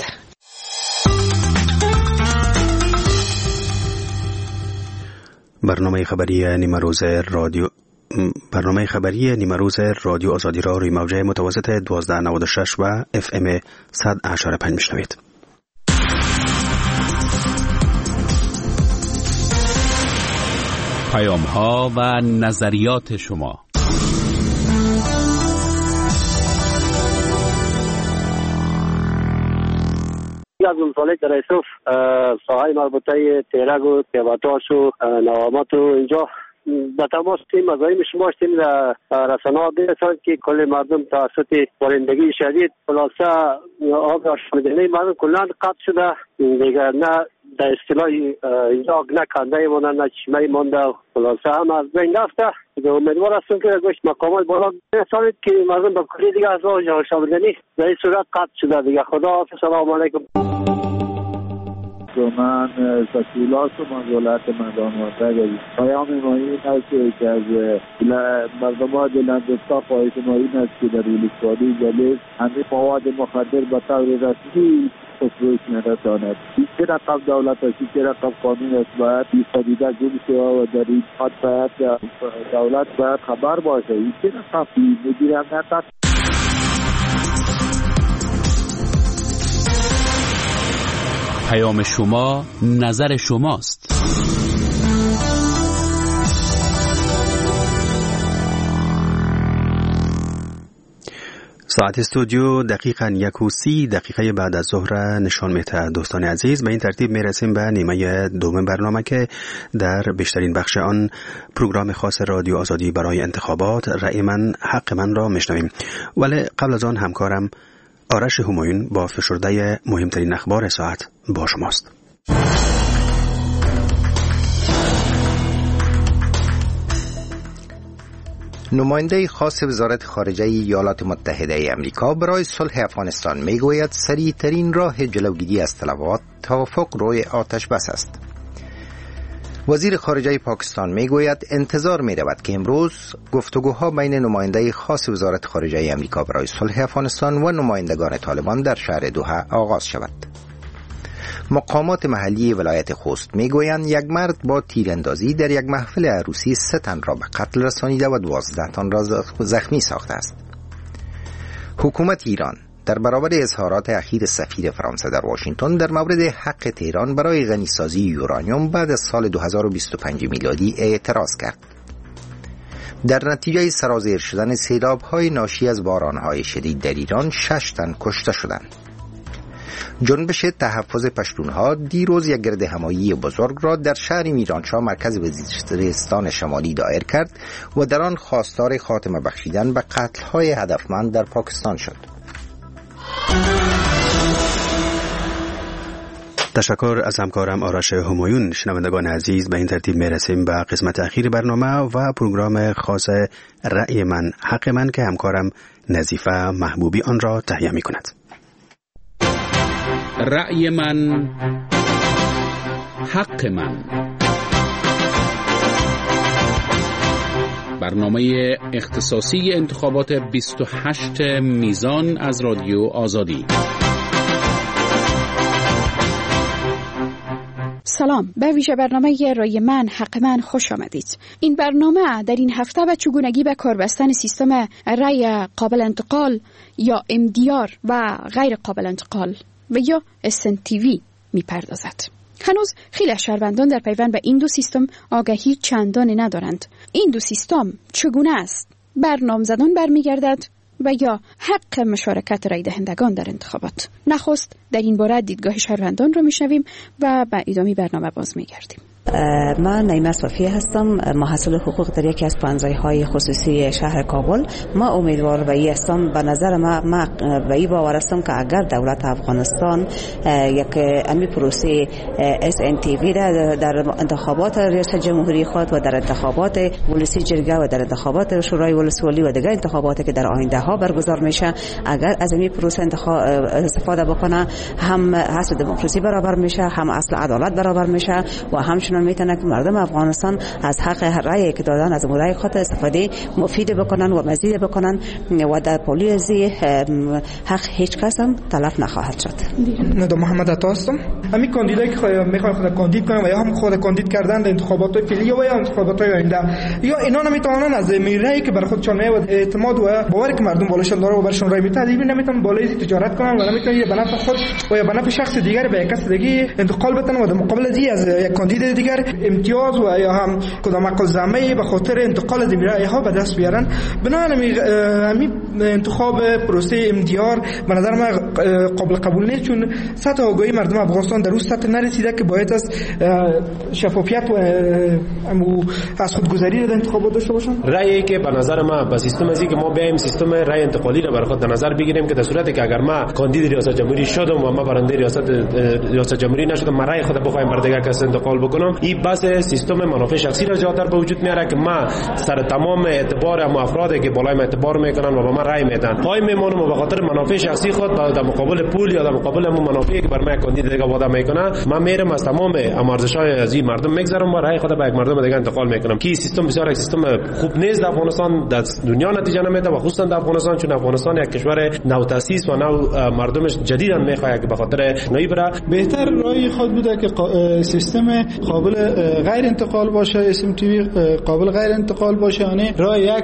برنامه خبری نیمه روز رادیو برنامه خبری نیمه روز رادیو آزادی را روی موج متوسط دوازده نود و شش و اف ام صد و هشت و پنج میشنوید. پیام ها و نظریات شما. از ولسوالی در یوسف ساحه مربوطه تیرگ و تیباتاش و نوامات و اینجا به تماس تیم مزایم شما تیم رسانه ها برسند که کل مردم توسط بارندگی شدید خلاصه آب آشامیدنی مردم کلان قطع شده دیگر نه در اصطلاح اینجا نه کنده مانده نه چشمه مانده خلاصه هم از بین رفته. امیدوار هستم که گوشت مقامات بالا برسانید که مردم به کلی دیگه از آشامیدنی در این صورت قطع شده دیگه. خدا حافظ. سلام علیکم. من سکولات و منزولت مردم وارده پیام ما این است که از مردم ها دلندستا خواهش ما این است که در ولسوالی جلیل همه مواد مخدر به طور رسمی خصوص نرساند. این چه رقم دولت است، این چه رقم قانون است، باید این پدیده گم شود و در این حد باید دولت باید خبر باشه. این چه رقم مدیر امنیت است. پیام شما نظر شماست. ساعت استودیو دقیقاً یک و سی دقیقه بعد از ظهر نشان میده. دوستان عزیز، به این ترتیب میرسیم به نیمه دوم برنامه که در بیشترین بخش آن پروگرام خاص رادیو آزادی برای انتخابات رأی من حق من را میشنویم. ولی قبل از آن همکارم آرش همایون با فشرده مهمترین اخبار ساعت با شماست. نماینده خاص وزارت خارجه ایالات متحده امریکا برای صلح افغانستان میگوید سریع ترین راه جلوگیری از تلفات توافق روی آتش بس است. وزیر خارجه پاکستان میگوید انتظار می رود که امروز گفتگوها بین نماینده خاص وزارت خارجه امریکا برای صلح افغانستان و نمایندگان طالبان در شهر دوحه آغاز شود. مقامات محلی ولایت خوست میگویند یک مرد با تیراندازی در یک محفل عروسی سه تن را به قتل رسانیده و دوازده تن را زخمی ساخته است. حکومت ایران در برابر اظهارات اخیر سفیر فرانسه در واشنگتن در مورد حق تهران برای غنیسازی یورانیوم بعد از سال دو هزار و بیست و پنج میلادی اعتراض کرد. در نتیجه سرازیر شدن سیلاب‌های ناشی از باران‌های شدید در ایران شش تن کشته شدند. جنبش تحفظ پشتونها دیروز یک گردهمایی بزرگ را در شهر میرانشاه مرکز وزیرستان شمالی دایر کرد و در آن خواستار خاتمه بخشیدن به قتل‌های هدفمند در پاکستان شد. تشکر از همکارم آرش همایون. شنوندگان عزیز، به این ترتیب میرسیم به قسمت اخیر برنامه و پروگرام خاص رأی من حق من که همکارم نظیفه محبوبی آن را تهیه می کند. رأی من حق من، برنامه اختصاصی انتخابات بیست و هشت میزان از رادیو آزادی. سلام، به ویژه برنامه رای من حق من خوش آمدید. این برنامه در این هفته به چگونگی به کار بستن سیستم رای قابل انتقال یا ام دی آر و غیر قابل انتقال و یا اس ان تی وی می پردازد. هنوز خیلی از شهروندان در پیوند به این دو سیستم آگاهی چندانی ندارند. این دو سیستم چگونه است؟ بر نامزدان برمیگردد و یا حق مشارکت رای دهندگان در انتخابات؟ نخست در این باره دیدگاه شهروندان را میشنویم و به ادامه برنامه باز میگردیم. من نعیمه صافی هستم، محصل حقوق در یکی از پانزده‌های خصوصی شهر کابل. ما امیدوار به این هستم، به نظر ما ما به این باور هستم که اگر دولت افغانستان یک امی پروسه اس ان تی وی در انتخابات ریاست جمهوری خود و در انتخابات ولسی جرگه و در انتخابات شورای ولسوالی و دیگر انتخاباتی که در آینده ها برگزار میشه، اگر از این پروسه استفاده بکنه، هم اصل دموکراسی برابر میشه، هم اصل عدالت برابر میشه و همچنین میتونه که مردم افغانستان از حق رأی که دادن از رأی خود استفاده مفید بکنن و مزید بکنن و در پولیزی حق هیچ کس هم تلف نخواهد شد. ندو محمد عطا هستم، همین کاندیدایی که میخوان خود کاندید کنن و یا هم خود کاندید کردن در انتخابات فعلی یا یا انتخابات آینده، یا اینا نمیتونن از میرایی که برای خودشون میاد اعتماد و باوری که مردم بالاشون داره و برشون رای میده دیگه نمیتونن بالای تجارت کنن و نمیتونن به نفع خود و یا به نفع شخص دیگر به کس دیگه انتقال بدن و در مقابل دی از یک کاندید دیگر امتیاز و یا هم کدام مقزمه به خاطر انتقال از میرایی ها به دست بیارن. بنابراین همین انتخاب پروسه ام دی آر به نظر من قابل قبول نیست، چون سطح آگاهی مردم افغانستان در اون سطح نرسیده که باید از شفافیت و از خودگذاری در انتخابات داشته باشن. رأیی که به نظر ما با سیستم ازی که ما بیایم سیستم رأی انتقالی را بر خود در نظر بگیریم که در صورتی که اگر ما کاندید ریاست جمهوری شدم و ما برنده ریاست ریاست جمهوری نشدم، ما رأی خود بخوایم بر دیگر کس انتقال بکنم، این بس سیستم منافع شخصی را جاتر به وجود میاره که ما سر تمام اعتبار هم افرادی که بالای ما اعتبار میکنن و به ما رأی میدن پای میمونم و به خاطر منافع شخصی خود در مقابل پول یا در مقابل همون منافعی که بر ما کاندید دیگه وعده میکنه، من میرم از تمام ارزش‌های از این مردم میگذرم و رأی خود به یک مردم دیگه انتقال میکنم که سیستم بسیار یک سیستم خوب نیست در افغانستان، در دنیا نتیجه نمیده و خصوصا در افغانستان، چون افغانستان یک کشور نو تاسیس و نو مردمش جدیداً میخواد که به خاطر نوی بره. بهتر رای خود بوده که سیستم قابل غیر انتقال باشه، اسم تیوی قابل غیر انتقال باشه، یعنی رای یک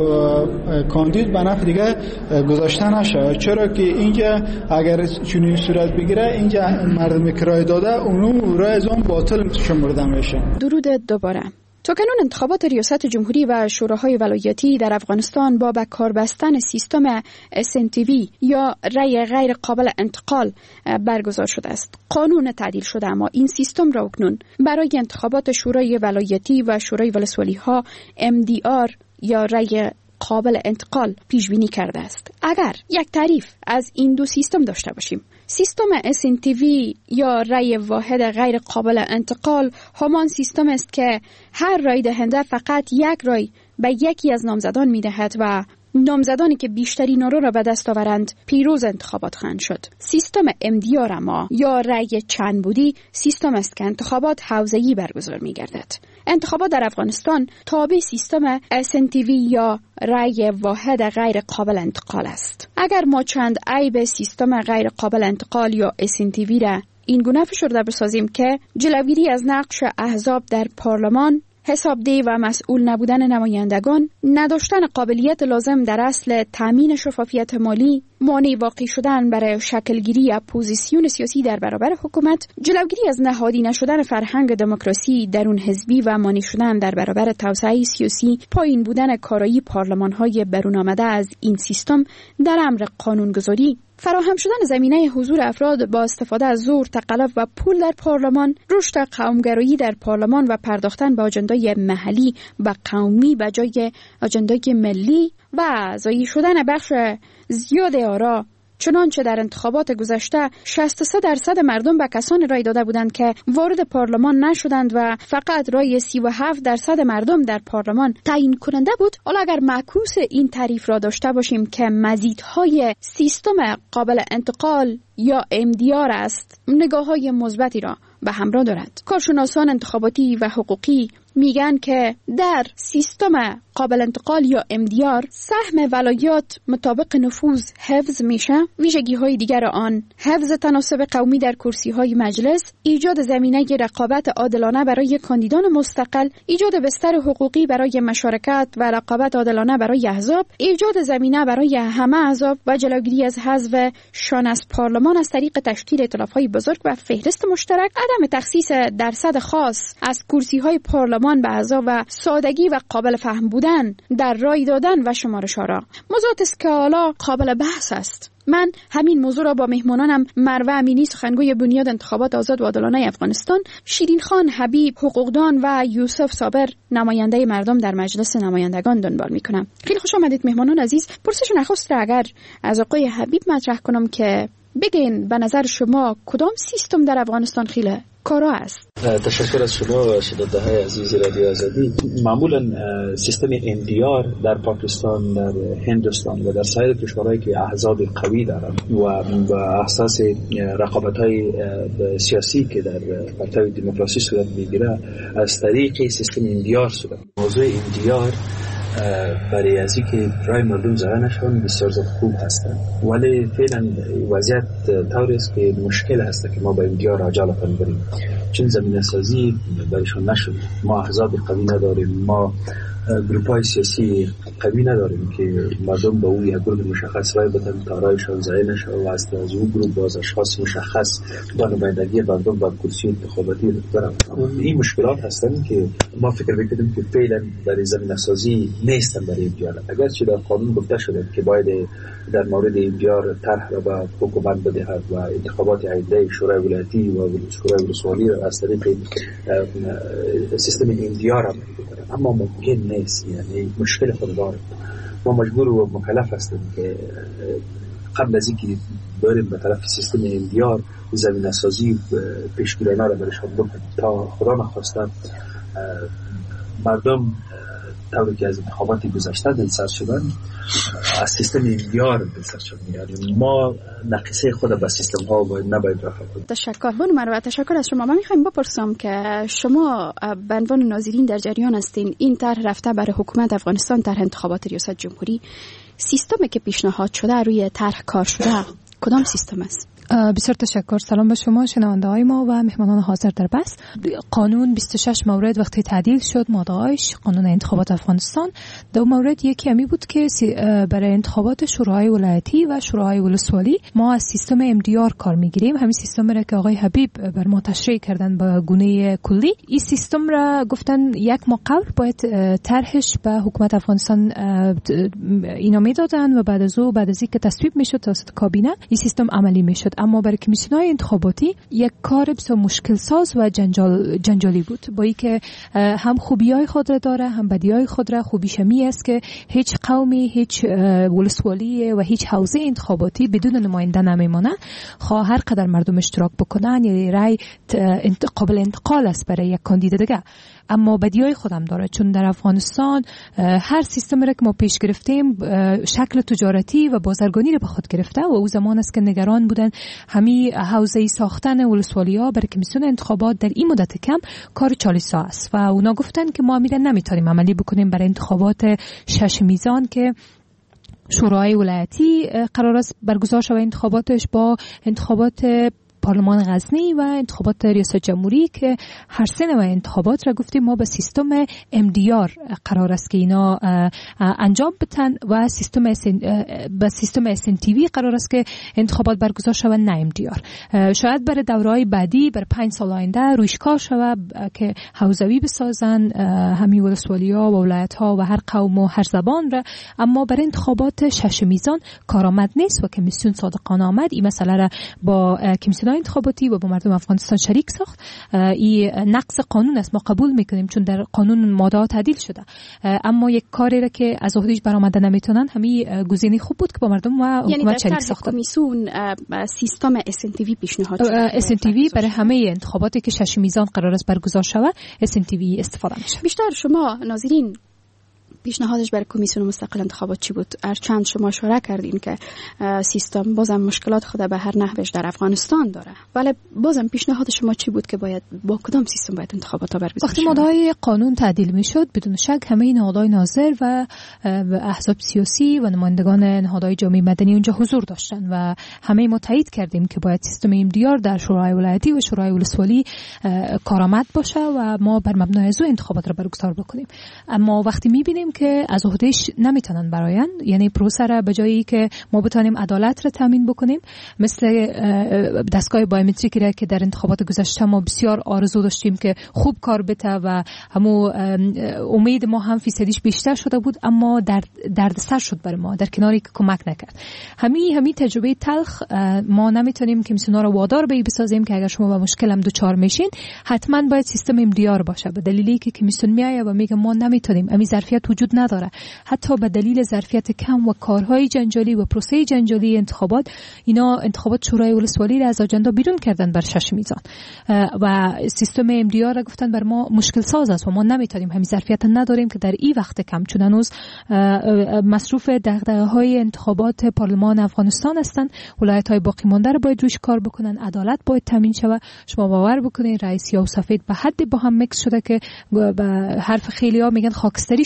کاندید به نفع دیگه گذاشته نشه، چرا که اینجا اگر چنین صورت بگیره اینجا مردم کرایه داده اونو رای از اون باطل شمرده میشه. درود دوباره. تاکنون انتخابات ریاست جمهوری و شوراهای ولایتی در افغانستان با به کار بستن سیستم اس ان تی وی یا رأی غیر قابل انتقال برگزار شده است. قانون تعدیل شده، اما این سیستم را اکنون برای انتخابات شورای ولایتی و شورای ولسوالی ها ام دی آر یا رأی قابل انتقال پیش بینی کرده است. اگر یک تعریف از این دو سیستم داشته باشیم، سیستم اس ان تی وی یا رأی واحد غیر قابل انتقال همان سیستم است که هر رای دهنده فقط یک رای به یکی از نامزدان می‌دهد و نامزدانی که بیشترین آرا را به دست آورند پیروز انتخابات خواهند شد. سیستم ام دی آر اما یا رأی چند بودی سیستم است که انتخابات حوزه‌ای برگزار می‌گردد. انتخابات در افغانستان تابع سیستم اس ان تی وی یا رأی واحد غیر قابل انتقال است. اگر ما چند عیب سیستم غیر قابل انتقال یا اس ان تی وی را این گونه فشرده بسازیم که جلوگیری از نقش احزاب در پارلمان، حسابدهی و مسئول نبودن نمایندگان، نداشتن قابلیت لازم در اصل تامین شفافیت مالی، مانع واقع شدن برای شکلگیری اپوزیسیون سیاسی در برابر حکومت، جلوگیری از نهادی نشدن فرهنگ دموکراسی درون حزبی و مانع شدن در برابر توسعه سیاسی، پایین بودن کارایی پارلمان‌های برون آمده از این سیستم در امر قانونگذاری، فراهم شدن زمینه حضور افراد با استفاده از زور، تقلب و پول در پارلمان، رشد قومگرایی در پارلمان و پرداختن به اجندای محلی و قومی به جای اجندای ملی و ضایع شدن بخش زیاد آرا، چنانچه در انتخابات گذشته شصت و سه درصد مردم به کسانی رای داده بودند که وارد پارلمان نشدند و فقط رای سی و هفت درصد مردم در پارلمان تعیین کننده بود. حالا اگر معکوس این تعریف را داشته باشیم که مزیت‌های سیستم قابل انتقال یا ام دی آر است، نگاه‌های مثبتی را به همراه دارد. کارشناسان انتخاباتی و حقوقی میگن که در سیستم قابل انتقال یا ام دی آر سهم ولایات مطابق نفوذ حفظ میشه، ویژگی های دیگر آن حفظ تناسب قومی در کرسی های مجلس، ایجاد زمینه رقابت عادلانه برای کاندیدان مستقل، ایجاد بستر حقوقی برای مشارکت و رقابت عادلانه برای احزاب، ایجاد زمینه برای همه احزاب و جلوگیری از حذف شان از پارلمان از طریق تشکیل ائتلاف های بزرگ و فهرست مشترک، عدم تخصیص درصد خاص از کرسی های پارلمان به احزاب و سادگی و قابل فهم بودن در رای دادن و شمارش آرا. موضوعات است که حالا قابل بحث است. من همین موضوع را با مهمانانم مروه امینی سخنگوی بنیاد انتخابات آزاد و عادلانه افغانستان، شیرین خان حبیب حقوقدان و یوسف صابر نماینده مردم در مجلس نمایندگان دنبال میکنم. خیلی خوش آمدید مهمانان عزیز. پرسش نخست را اگر از آقای حبیب مطرح کنم که بگین به نظر شما کدام سیستم در افغانستان خیلی کارا است؟ تشکر از شما و شنونده های عزیز رادیو آزادی. معمولا سیستم ام دی آر در پاکستان، در هندوستان و در سایر کشورهایی که احزاب قوی دارند و با اساس رقابت‌های سیاسی که در پرتو دموکراسی صورت میگیره از طریق سیستم ام دی آر صورت. موضوع ام دی آر برای از اینکه رای مردم ضایع نشون بسیار زیاد خوب هستند، ولی فعلا وضعیت طوری است که مشکل هست که ما با اینجا راجع بریم، چون زمینه سازی برایشون نشد. ما احزاب قوی نداریم، ما گروپ‌های سیاسی قوی نداریم که مردم به اون یک گروه مشخص رای بدن تا رایشان ضایع نشه و از اون گروه باز اشخاص مشخص با نمایندگی مردم با کرسی انتخاباتی برن. این مشکلات هستند که ما فکر می‌کنیم که فعلا برای زمینه سازی نیستن برای امتیار. اگرچه در قانون گفته شده که باید در مورد امتیار طرح را به حکومت بدهد و انتخابات آینده شورای ولایتی و شورای ولسوالی را از طریق سیستم امتیار را بکنند، اما ممکن نیست، یعنی مشکل خود داره. ما مجبور و مکلف هستیم که قبل از اینکه بریم به طرف سیستم امتیار زمینه سازی پیشگیرانه را برشان بکنیم تا خدا نخواسته مردم طوری که از انتخابات گذشته دلسرد شدن از سیستم امتیار دلسرد شدن. یعنی ما نقیصه خود به سیستم ها باید نباید رفع کنیم. تشکر. بانو مروه، تشکر از شما. من میخوایم بپرسم که شما به عنوان ناظرین در جریان هستین، این طرح رفته برای حکومت افغانستان، طرح انتخابات ریاست جمهوری. سیستمی که پیشنهاد شده روی طرح کار شده کدام سیستم است؟ بسیار تشکر. سلام به شما شنونده های ما و مهمانان حاضر در بحث. قانون بیست و شش مورد وقتی تعدیل شد ماده‌اش قانون انتخابات افغانستان، دو مورد یکی همی بود که برای انتخابات شورای ولایتی و شورای ولسوالی ما از سیستم ام دی آر کار میگیریم. همین سیستم را که آقای حبیب بر ما تشریح کردن به گونه کلی، این سیستم را گفتن یک ماه قبل باید طرحش به حکومت افغانستان اینا میدادن و بعد از او بعد از اینکه تصویب میشد توسط کابینه این سیستم عملی میشد. اما برای کمیسیون‌های انتخاباتی یک کار بسیار مشکل ساز و جنجال جنجالی بود، با اینکه هم خوبی‌های خود را داره هم بدی‌های خود را. خوبیش می است که هیچ قومی، هیچ ولسوالی و هیچ حوزه انتخاباتی بدون نماینده نمیمونه. خواه هر قدر مردم اشتراک بکنن، یعنی رای قابل انتقال است برای یک کاندید دیگه. اما بدیهای خودم داره، چون در افغانستان هر سیستم را که ما پیش گرفتیم شکل تجارتی و بازرگانی را به خود گرفته و او زمان است که نگران بودن همین حوزه ساختن ولسوالی‌ها برای کمیسیون انتخابات در این مدت کم کار چالیس است و اونا گفتن که ما میدن نمیتونیم عملی بکنیم برای انتخابات شش میزان که شورای ولایتی قرار است برگزار شود انتخاباتش با انتخابات پارلمان غزنی و انتخابات ریاست جمهوری که هر سه نوع انتخابات را گفتیم ما به سیستم ام دی آر قرار است که اینا انجام بدن و سیستم به سیستم اس ان تی وی قرار است که انتخابات برگزار شود، نه ام دی آر. شاید برای دوره‌های بعدی برای پنج سال آینده رویش کار شود که حوزوی بسازن همین ولسوالی‌ها و ولایت‌ها و هر قوم و هر زبان را، اما برای انتخابات شش میزان کارآمد نیست و کمیسیون صادقانه آمد این مسئله را با کمیسیون انتخاباتی و با مردم افغانستان شریک ساخت. این نقض قانون است، ما قبول میکنیم چون در قانون ماده تعدیل شده، اما یک کاری را که از عهدهش برآمده نمیتونن، همین گزینه خوب بود که با مردم و حکومت شریک ساختن. یعنی در کمیسیون سیستم اس ان تی وی پیشنهاد شده. اس ان تی وی برای همه انتخاباتی که شش میزان قرار است برگزار شود اس ان تی وی استفاده میشه. بیشتر شما ناظرین پیشنهادش برای کمیسیون مستقل انتخابات چی بود؟ هرچند شما اشاره کردین که سیستم بازم مشکلات خود به هر نحوش در افغانستان داره، ولی بازم پیشنهاد شما چی بود که باید با کدام سیستم باید انتخابات ها برگزار وقتی ماده‌های قانون تعدیل میشد بدون شک همه نهادهای ناظر و احزاب سیاسی و نمایندگان نهادهای جامعه مدنی اونجا حضور داشتن و همه ما تایید کردیم که باید سیستم ام دی آر در شورای ولایتی و شورای ولسوالی کارآمد باشه و ما بر مبنای از انتخابات را برگزار بکنیم. اما وقتی میبینیم که از عهدهش نمیتونن براین، یعنی پروسه را به جایی که ما بتونیم عدالت را تامین بکنیم، مثل دستگاه بایومتریک را که در انتخابات گذشته ما بسیار آرزو داشتیم که خوب کار بته و همو امید ما هم فیصدیش بیشتر شده بود، اما در دردسر شد برای ما در کناری که کمک نکرد. همین همین تجربه تلخ ما نمیتونیم کمیسیونا رو وادار به بسازیم که اگر شما با مشکل هم دوچار میشین حتما باید سیستم ام دی آر باشه، به دلیلی که کمیسیون میایه و میگه ما نمیتونیم، همین ظرفیت وجود نداره. حتی به دلیل ظرفیت کم و کارهای جنجالی و پروسه جنجالی انتخابات، اینا انتخابات شورای ولسوالی را از آجندا بیرون کردن بر شش میزان و سیستم ام دی آر را گفتن بر ما مشکل ساز است و ما نمیتونیم، همین ظرفیت نداریم که در این وقت کم، چون هنوز مصروف دغدغه‌های انتخابات پارلمان افغانستان هستند، ولایت‌های باقی مانده را باید روش کار بکنن، عدالت باید تامین شود. شما باور بکنید رئیس یا سفید به حد با هم میکس شده که به حرف خیلی‌ها میگن خاکستری شده بیخی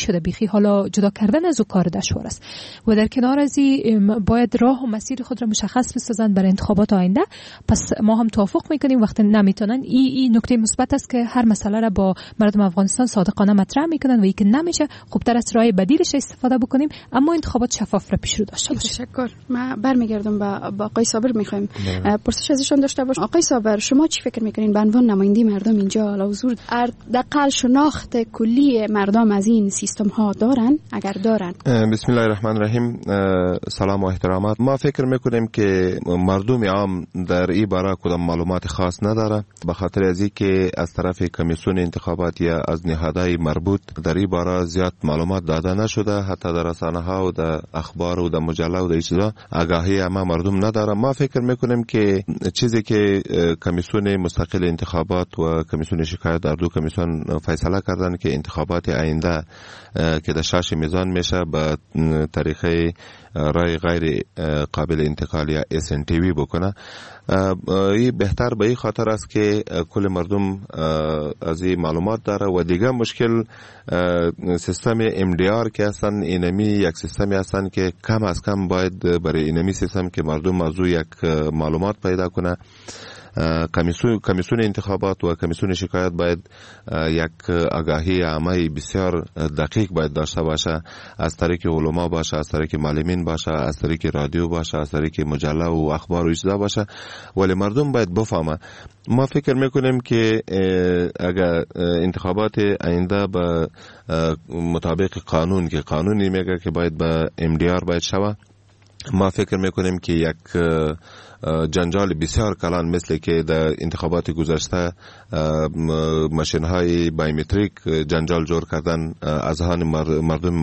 که حالا جدا کردن از او کار دشوار است و در کنار از این باید راه و مسیر خود را مشخص بسازند برای انتخابات آینده. پس ما هم توافق میکنیم وقتی نمیتونن. این این نکته مثبت است که هر مسئله را با مردم افغانستان صادقانه مطرح میکنن و این که نمیشه خوبتر از راه بدیلش استفاده بکنیم، اما انتخابات شفاف را پیش رو داشته باشیم. تشکر. ما برمیگردم با با آقای صابر، میخوایم پرسش ازشون داشته باشیم. آقای صابر، شما چی فکر میکنین به عنوان نماینده مردم اینجا حضور حداقل شناخت کلی مردم از این سیستم ها دارن؟ اگر دارن. بسم الله الرحمن الرحیم. سلام و احترامات. ما فکر میکنیم که مردم عام در این باره کدام معلومات خاص نداره، به خاطر از اینکه از طرف کمیسیون انتخابات یا از نهادهای مربوط در این باره زیاد معلومات داده نشده، حتی در رسانه ها و در اخبار و در مجله و در چیزا آگاهی اما مردم نداره. ما فکر میکنیم که چیزی که کمیسیون مستقل انتخابات و کمیسیون شکایت در دو کمیسیون فیصله کردن که انتخابات آینده که در شش میزان میشه به طریقه رای غیر قابل انتقال یا اس ان تی وی بکنه، این بهتر به این خاطر است که کل مردم از این معلومات داره. و دیگه مشکل سیستم ام دی آر که هستن، اینمی یک سیستمی هستن که کم از کم باید برای اینمی سیستم که مردم از او یک معلومات پیدا کنه. کمیسیون کمیسیون انتخابات و کمیسیون شکایت باید یک آگاهی عامه بسیار دقیق باید داشته باشه، از طریق علما باشه، از طریق معلمین باشه، از طریق رادیو باشه، از طریق مجله و اخبار و چیزا باشه، ولی مردم باید بفهمه. ما فکر میکنیم که اگر انتخابات آینده به مطابق قانون که قانونی میگه که باید به ام دی آر باید شوه، ما فکر میکنیم که یک جنجال بسیار کلان مثل که در انتخابات گذشته ماشین های بایومتریک جنجال جور کردن اذهان مردم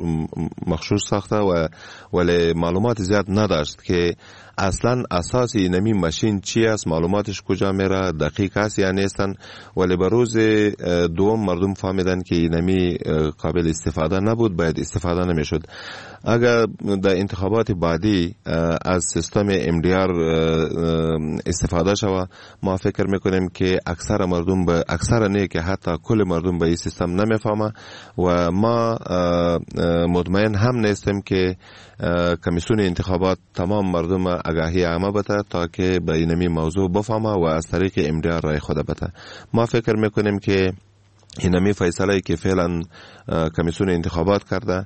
مخشوش ساخته و ولی معلومات زیاد نداشت که اصلا اساس اینمی ماشین چی است، معلوماتش کجا میره، دقیق است یا نیستن. ولی به روز دوم مردم فهمیدن که اینمی قابل استفاده نبود، باید استفاده نمیشد. اگر در انتخابات بعدی از سیستم ام دی آر استفاده شوه، ما فکر میکنیم که اکثر مردم به اکثر نه که حتی کل مردم به این سیستم نمیفهمه و ما مطمئن هم نیستیم که کمیسیون انتخابات تمام مردم آگاهی عامه بده تا که به اینمی موضوع بفهمه و از طریق ام دی آر رای خود بده. ما فکر میکنیم که اینمی فیصله که فعلا کمیسیون انتخابات کرده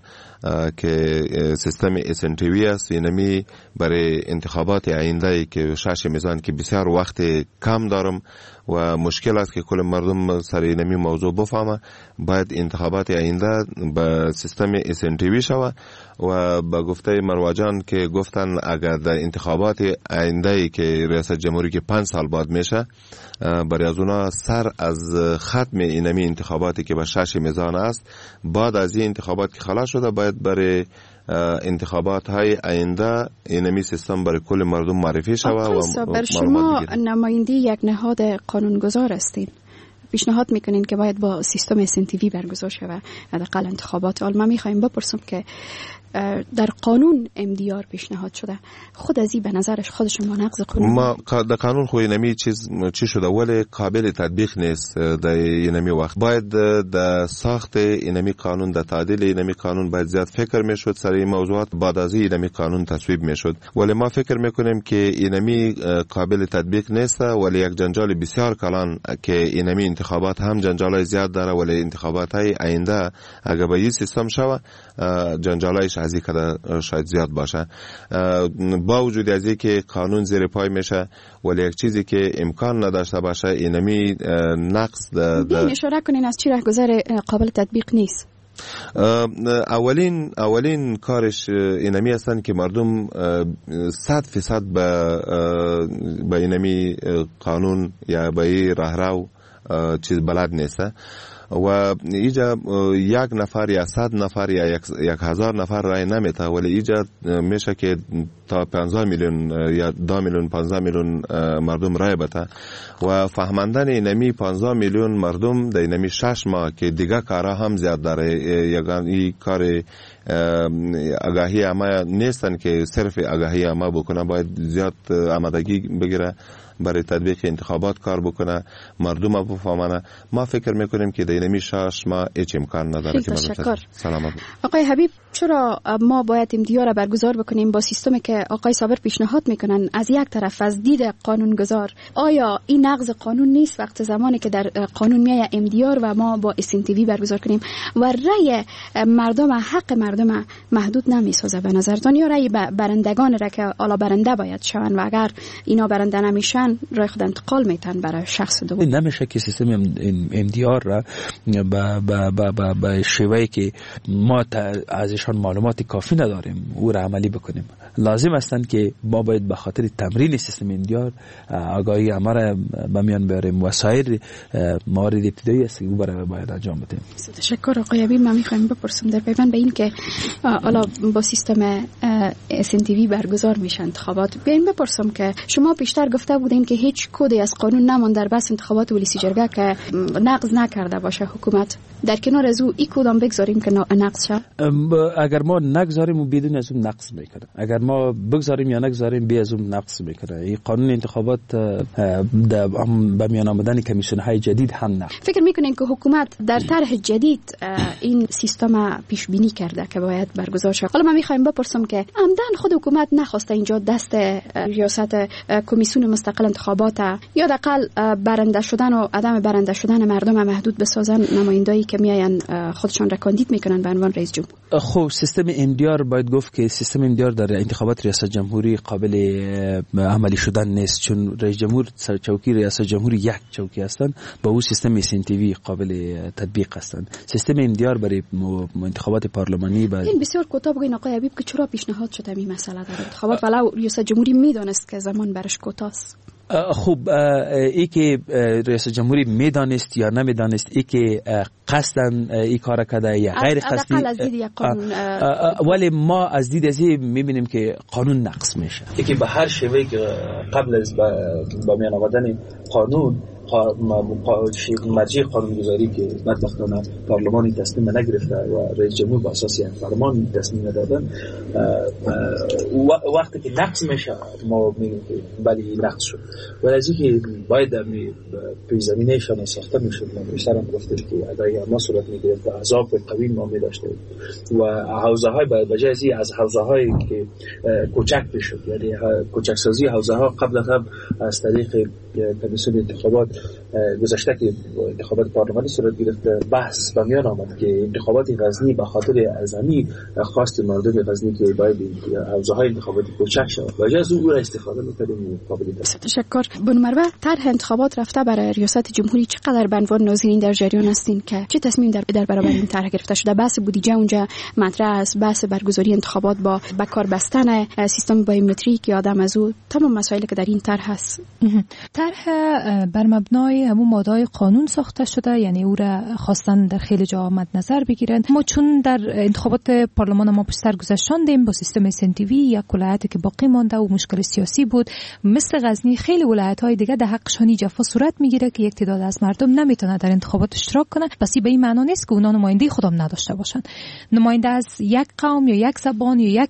که سیستم اس ان تی وی است، اینمی برای انتخابات آینده که شش میزان که بسیار وقت کم دارم و مشکل است که کل مردم سر اینمی موضوع بفهمه، باید انتخابات آینده به سیستم اس ان تی وی شوه. و با گفته مرواجان که گفتن اگر در انتخابات آینده که ریاست جمهوری که پنج سال بعد میشه، برای از اونا سر از ختم اینمی انتخاباتی که به شش میزان است، بعد از این انتخابات که خلاص شده باید برای انتخابات های آینده اینمی سیستم برای کل مردم معرفی شود. و بر شما نماینده یک نهاد قانونگذار هستین، پیشنهاد میکنین که باید با سیستم اس ان تی وی برگزار شود حداقل انتخابات. حالا ما میخوایم بپرسم که در قانون ام دی آر پیشنهاد شده، خود از این به نظرش خودشون با نقض قانون؟ ما در قانون خو اینمی چیز چی شده ولی قابل تطبیق نیست. در اینمی وقت باید در ساخت اینمی قانون، در تعدیل اینمی قانون باید زیاد فکر میشد سر این موضوعات، بعد از اینمی قانون تصویب میشد. ولی ما فکر میکنیم که اینمی قابل تطبیق نیست، ولی یک جنجال بسیار کلان که اینمی انتخابات هم جنجالای زیاد داره، ولی انتخابات های آینده اگر به این سیستم شوه جنجالایش از این کده شاید زیاد باشه. با وجود از این که قانون زیر پای میشه، ولی یک چیزی که امکان نداشته باشه اینمی نقص بین اشاره کنین از چی رهگذر قابل تطبیق نیست؟ اولین اولین کارش اینمی هستن که مردم صد فیصد به به اینمی قانون یا به این راهرو چیز بلد نیسته و اینجا یک نفر یا صد نفر یا یک, یک هزار نفر رای نمیته، ولی اینجا میشه که تا پانزده میلیون یا دو میلیون پانزده میلیون مردم رای بده و فهماندن اینمی پانزده میلیون مردم در اینمی شش ماه که دیگه کارا هم زیاد داره، یگان این کار آگاهی عامه نیستن که صرف آگاهی عامه بکنه، باید زیاد آمادگی بگیره برای تطبیق انتخابات کار بکنه، مردم بفهمونه. ما فکر میکنیم که در این شش ماه هیچ امکان نداره که تشکر. سلامت. آقای حبیب، چرا ما باید امدیا را برگزار بکنیم با سیستمی که آقای صابر پیشنهاد میکنن؟ از یک طرف از دید قانونگذار آیا این نقض قانون نیست وقت زمانی که در قانون میای امدیا و ما با اس ان تی وی برگزار کنیم و رأی مردم، حق مردم محدود نمیسازه به نظرتان؟ یا رأی برندگان را که الا برنده باید شون و اگر اینا برنده نمیشن رای خود انتقال میتن برای شخص دوم؟ نمیشه که سیستم ام دی آر را با با با با شیوهی که ما ازشان معلومات کافی نداریم او را عملی بکنیم. لازم هستند که ما باید به خاطر تمرین سیستم ام دی آر آگاهی ما را به میان بیاریم و سایر موارد ابتدایی است که او را باید انجام بدیم. تشکر آقای حبیب. من میخوایم بپرسم در پیوند به این که حالا با سیستم اس ان تی وی برگزار میشه انتخابات، بیاین بپرسم که شما پیشتر گفته بودین که هیچ کدی از قانون نمان در بس انتخابات ولیسی جرگه که نقض نکرده باشه حکومت. در کنار از او ای کدام بگذاریم که نقض شه؟ اگر ما نگذاریم و بدون از اون نقض میکنه، اگر ما بگذاریم یا نگذاریم بی از اون نقض میکنه. این قانون انتخابات به میان آمدن کمیسیون های جدید هم نه. فکر میکنین که حکومت در طرح جدید این سیستم پیش بینی کرده که باید برگزار شه؟ حالا من میخوایم بپرسم که عمدن خود حکومت نخواسته اینجا دست ریاست کمیسیون مستقل انتخابات یا دقل برنده شدن و عدم برنده شدن مردم محدود بسازن، نمایندایی که میاین خودشان را کاندید میکنن به عنوان رئیس جمهور؟ خب سیستم ام دی آر باید گفت که سیستم ام دی آر در انتخابات ریاست جمهوری قابل عملی شدن نیست، چون رئیس جمهور سرچوکی ریاست جمهوری یک چوکی هستند، با او سیستم اس ان تی وی قابل تطبیق هستند. سیستم ام دی آر برای انتخابات پارلمانی با این بسیار کوتاه بگین آقای حبیب که چرا پیشنهاد شد این مسئله در انتخابات ولو ریاست جمهوری میدونست که زمان برش کوتاست؟ خب ای که رئیس جمهوری میدانست یا نمیدانست، ای که قصدن ای کار کرده یا غیر قصدی، ولی ما از دید از این میبینیم که قانون نقض میشه. ای که به هر شیوهی که قبل از با میان آمدن قانون مرجع قانونگذاری که بدبختانه پارلمانی تصمیم نگرفته و رئیس جمهور با اساس یک فرمان تصمیم ندادن، وقتی که نقض میشه ما میگیم که بله نقض شد. ولی از اینکه باید در پیش زمینه‌شان ساخته میشد، ما بیشتر هم گفتیم که اگر ما صورت میگرفت احزاب قوی ما می داشته و حوزه های بجای ازی از حوزه هایی که کوچک بشد، یعنی کوچک سازی حوزه ها قبل هم از طریق کمیسیون انتخابات گذشته که انتخابات پارلمانی صورت گرفت بحث به میان آمد که انتخابات غزنی به خاطر ازمی خواست مردم غزنی که باید حوزه های انتخاباتی کوچک شود و از او را استفاده می‌کردیم. قابل تشکر. بنو مروه، طرح انتخابات رفته برای ریاست جمهوری، چقدر به عنوان ناظرین در جریان هستین که چه تصمیم در در برابر این طرح گرفته شده؟ بحث بودجه اونجا مطرح است، بحث برگزاری انتخابات با به کار بستن سیستم بایومتریک یا آدم از او، تمام مسائلی که در این طرح هست. طرح بر مبنای همون ماده‌های قانون ساخته شده، یعنی او را خواستن در خیلی جا مد نظر بگیرن. ما چون در انتخابات پارلمان ما پشتر گذشتاندیم با سیستم اس ان تی وی، یک ولایتی که باقی مانده و مشکل سیاسی بود مثل غزنی، خیلی ولایت‌های دیگه در حقشان جفا صورت میگیره که یک تعداد از مردم نمیتونه در انتخابات اشتراک کنه. پس به این معنی نیست که اونا نماینده خودم نداشته باشن. نماینده از یک قوم یا یک زبان یا یک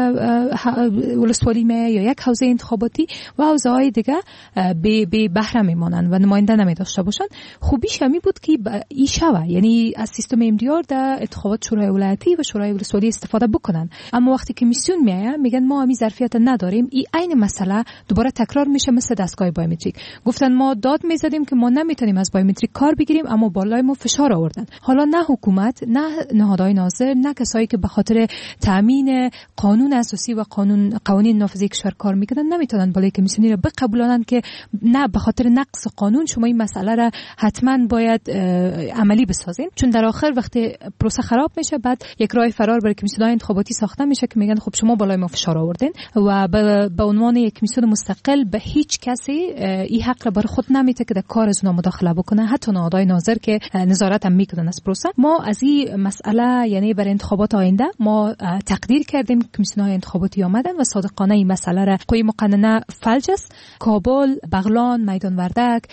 ولسوالی یا یک حوزه انتخاباتی و حوزه‌های دیگه به به بهره میمونن و نماینده نمیداشته باشن. خوبیش همین بود که این شوه، یعنی از سیستم ام دی آر در انتخابات شورای ولایتی و شورای ولسوالی استفاده بکنن. اما وقتی که میسیون میایه میگن ما همین ظرفیت نداریم، این عین مسئله دوباره تکرار میشه مثل دستگاه بایومتریک. گفتن ما داد میزدیم که ما نمیتونیم از بایومتریک کار بگیریم، اما بالای ما فشار آوردن. حالا نه حکومت، نه نهادهای ناظر، نه کسایی که به خاطر تامین قانون اساسی و قانون قوانین نافذه کشور کار میکنن نمیتونن بالای کمیسیونی را بقبولانن که نه به خاطر نقص قانون شما این مسئله را حتما باید عملی بسازین. چون در آخر وقتی پروسه خراب میشه بعد یک راه فرار برای کمیسیون‌های انتخاباتی ساخته میشه که میگن خب شما بالای ما فشار آوردین و به عنوان یک کمیسیون مستقل به هیچ کسی این حق را برای خود نمیده که در کار از اونها مداخله بکنه، حتی نهادهای ناظر که نظارت هم میکنن از پروسه. ما از این مسئله یعنی برای انتخابات آینده ما تقدیر کردیم کمیسیون‌های انتخاباتی آمدن و صادقانه این مسئله را قوی مقننه فلج است. کابل، بغلان، میدان وردک،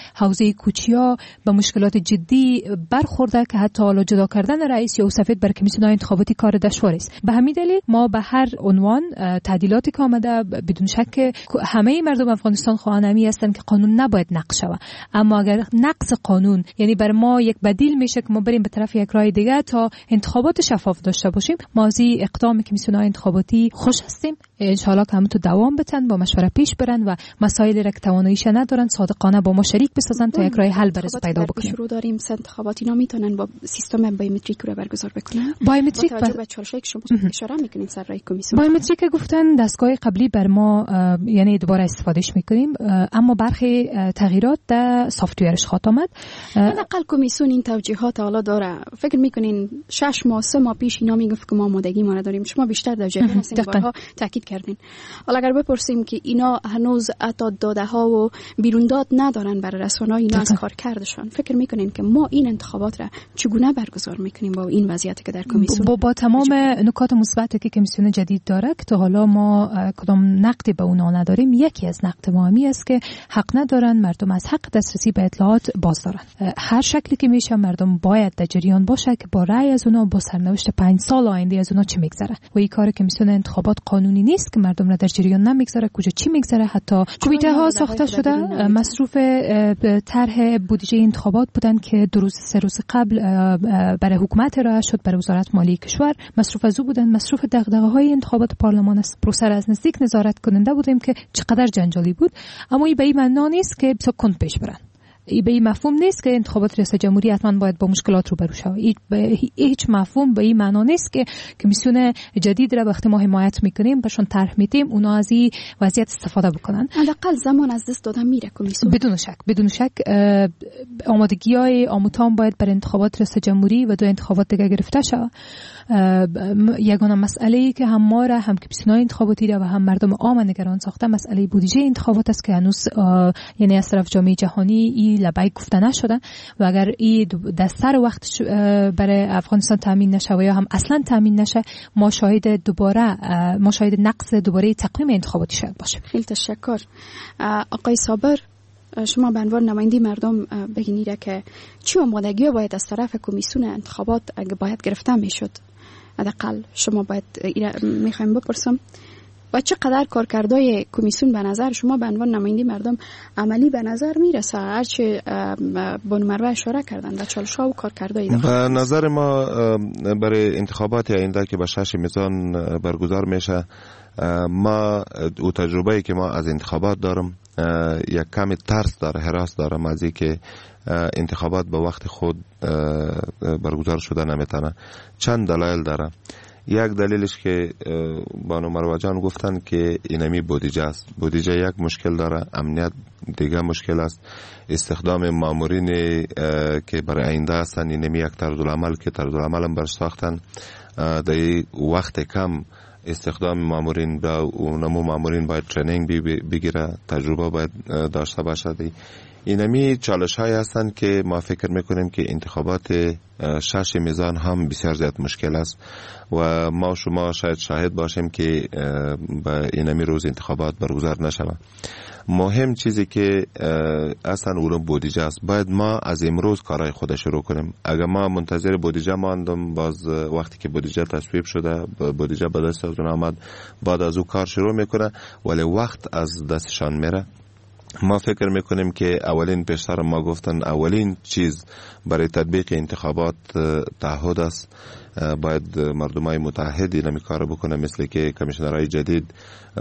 حوزه کوچیا به مشکلات جدی برخورده که حتی حالا جدا کردن رئیس یا سفید بر کمیسیون انتخاباتی کار دشوار است. به همین دلیل ما به هر عنوان تعدیلاتی که آمده بدون شک همه مردم افغانستان خواهان همی هستند که قانون نباید نقض شود، اما اگر نقض قانون یعنی بر ما یک بدیل میشه که ما بریم به طرف یک راه دیگه تا انتخابات شفاف داشته باشیم، ما از اقدام کمیسیون انتخاباتی خوش هستیم. ان شاء الله که همون تو دوام بتن، با مشوره پیش برن و مسائلی را که تواناییش ندارن صادقانه با ما شریک بسازن تا یک راه حل برای پیدا بکنیم. شروع داریم انتخاباتی نمیتونن با سیستم بایومتریک رو برگزار بکنن. بایومتریک با توجه به چالشی که شما اشاره میکنین سر راه کمیسیون. بایومتریک گفتن دستگاه قبلی بر ما یعنی دوباره استفادهش میکنیم، اما برخی تغییرات در سافت ویرش خواهد آمد. حداقل کمیسیون این توجیهات حالا داره. فکر میکنین شش ماه سه ماه پیش اینا میگفت که ما آمادگی ما نداریم، شما بیشتر در جریان هستین، بارها تاکید کردین. حالا اگر بپرسیم که اینا هنوز حتی داده ها و بیرون داد ندارن برای رسانه‌ها اینا از کار کردشان، فکر میکنین که ما این انتخابات را چگونه برگزار میکنیم با این وضعیتی که در کمیسیون با, با تمام نکات مثبتی که کمیسیون جدید داره که تا حالا ما کدام نقدی به اونها نداریم، یکی از نقد ما همی است که حق ندارن مردم از حق دسترسی به اطلاعات باز دارن. هر شکلی که میشه مردم باید در جریان باشه که با رأی از اونها با سرنوشت پنج سال آینده از اونها چی میگذره و این کار کمیسیون انتخابات قانونی نیست که مردم را در جریان نمیگذاره کجا چی میگذره. حتی کمیته ها ساخته شده مصروف طرح بودجه انتخابات بودن که دو روز سه روز قبل برای حکومت ارائه شد، برای وزارت مالی کشور مصروف از او بودن، مصروف دغدغه های انتخابات پارلمان است. پروسه از نزدیک نظارت کننده بودیم که چقدر جنجالی بود، اما این به این معنی نیست که بسیار کند پیش برن. ای به این مفهوم نیست که انتخابات ریاست جمهوری حتما باید با مشکلات روبرو شود. هیچ مفهوم به این معنا نیست که کمیسیون جدید را وقتی ما حمایت میکنیم برشون طرح میدیم اونا از این وضعیت استفاده بکنن. حداقل زمان از دست دادن میره کمیسیون. بدون شک بدون شک آمادگی‌های آموتان باید برای انتخابات ریاست جمهوری و دو انتخابات دیگه گرفته شود. یگانه مسئله‌ای که هم ما را هم کمیسیون انتخاباتی را و هم مردم عام نگران ساخته مسئله بودجه انتخابات است که هنوز یعنی از طرف جامعه جهانی ای لبیک گفته نشده و اگر ای در سر وقت برای افغانستان تامین نشه و یا هم اصلا تامین نشه ما شاهد دوباره ما شاهد نقص دوباره تقویم انتخاباتی شاید باشه. خیلی تشکر. آقای صابر، شما به عنوان نماینده مردم بگینید که چه آمادگی‌ها باید از طرف کمیسیون انتخابات اگه باید گرفته میشد؟ حداقل شما باید میخوایم بپرسم و چقدر کارکردهای کمیسیون به نظر شما به عنوان نماینده مردم عملی به نظر میرسه؟ هرچه بانو اشاره کردن در چالش‌ها و کارکردهای به نظر ما برای انتخابات آینده که به شش میزان برگزار میشه، ما او تجربه‌ای که ما از انتخابات دارم یک کمی ترس داره، هراس دارم از اینکه انتخابات به وقت خود برگزار شده نمیتونه. چند دلایل داره. یک دلیلش که بانو مروه جان گفتن که اینمی بودجه است. بودجه یک مشکل داره، امنیت دیگه مشکل است، استخدام مامورین که برای آینده هستن اینمی یک طرزالعمل که طرزالعمل هم برش ساختن در وقت کم استخدام مامورین با اونمو مامورین باید ترینینگ بگیره، تجربه باید داشته باشه. اینمی چالش های هستن که ما فکر میکنیم که انتخابات شش میزان هم بسیار زیاد مشکل است و ما شما شاید شاهد باشیم که به اینمی روز انتخابات برگزار نشود. مهم چیزی که اصلا اون بودجه است. باید ما از امروز کارهای خود شروع کنیم. اگر ما منتظر بودجه ماندم، باز وقتی که بودجه تصویب شده بودجه به دست از اون آمد بعد از او کار شروع میکنه ولی وقت از دستشان میره. ما فکر میکنیم که اولین پیشتر ما گفتن اولین چیز برای تطبیق انتخابات تعهد است. باید مردمای متحد اینمی کار بکنه، مثل که کمیشنرهای جدید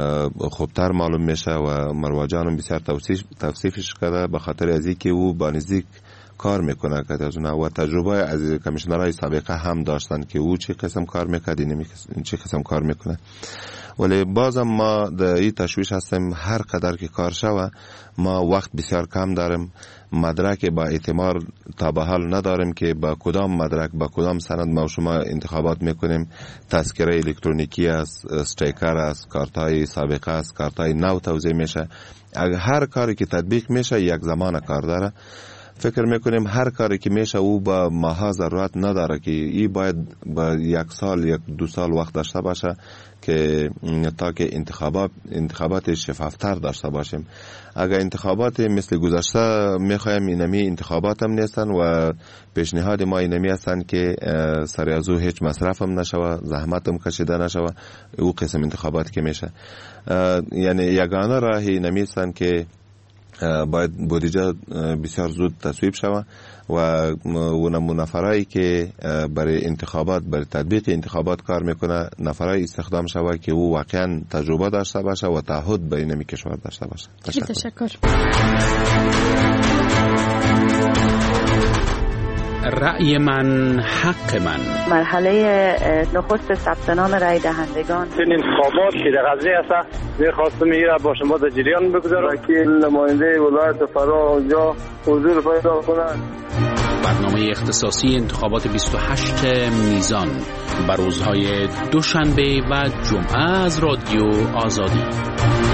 خوبتر معلوم میشه و مروه جان بسیار توصیفش کرده به خاطر از اینکه او با نزدیک کار میکنه که از اونها و تجربه از کمیشنرهای سابقه هم داشتن که او چه قسم کار میکرد اینمی چه قسم کار میکنه. ولی بازم ما در این تشویش هستیم هر قدر که کار شوه ما وقت بسیار کم داریم، مدرک با اعتبار تا به حال نداریم که با کدام مدرک با کدام سند ما شما انتخابات میکنیم. تذکره الکترونیکی است، استیکر است، کارتای سابقه است، کارتای نو توزیع میشه. اگر هر کاری که تطبیق میشه یک زمان کار داره. فکر میکنیم هر کاری که میشه او با ماها ضرورت نداره که ای باید با یک سال یک دو سال وقت داشته باشه که تا که انتخابات انتخابات شفافتر داشته باشیم. اگر انتخابات مثل گذشته میخوایم اینمی انتخابات هم نیستن و پیشنهاد ما اینمی هستن که سر از او هیچ مصرف هم نشوه، زحمت هم کشیده نشوه. او قسم انتخابات که میشه یعنی یگانه راه اینمی هستن که باید بودجه بسیار زود تصویب شوه و اون نفرایی که برای انتخابات برای تطبیق انتخابات کار میکنه نفرای استخدام شوه که او واقعا تجربه داشته باشه و تعهد به این کشور داشته باشه. تشکر. تشکر. رأی من حق من. مرحله نخست ثبت نام رأی دهندگان. این انتخابات که در قضیه است می‌خواستم میره با شما در جریان بگذارم که نماینده ولایت فرا اونجا حضور پیدا کنند. برنامه اختصاصی انتخابات بیست و هشت میزان بر روزهای دوشنبه و جمعه از رادیو آزادی.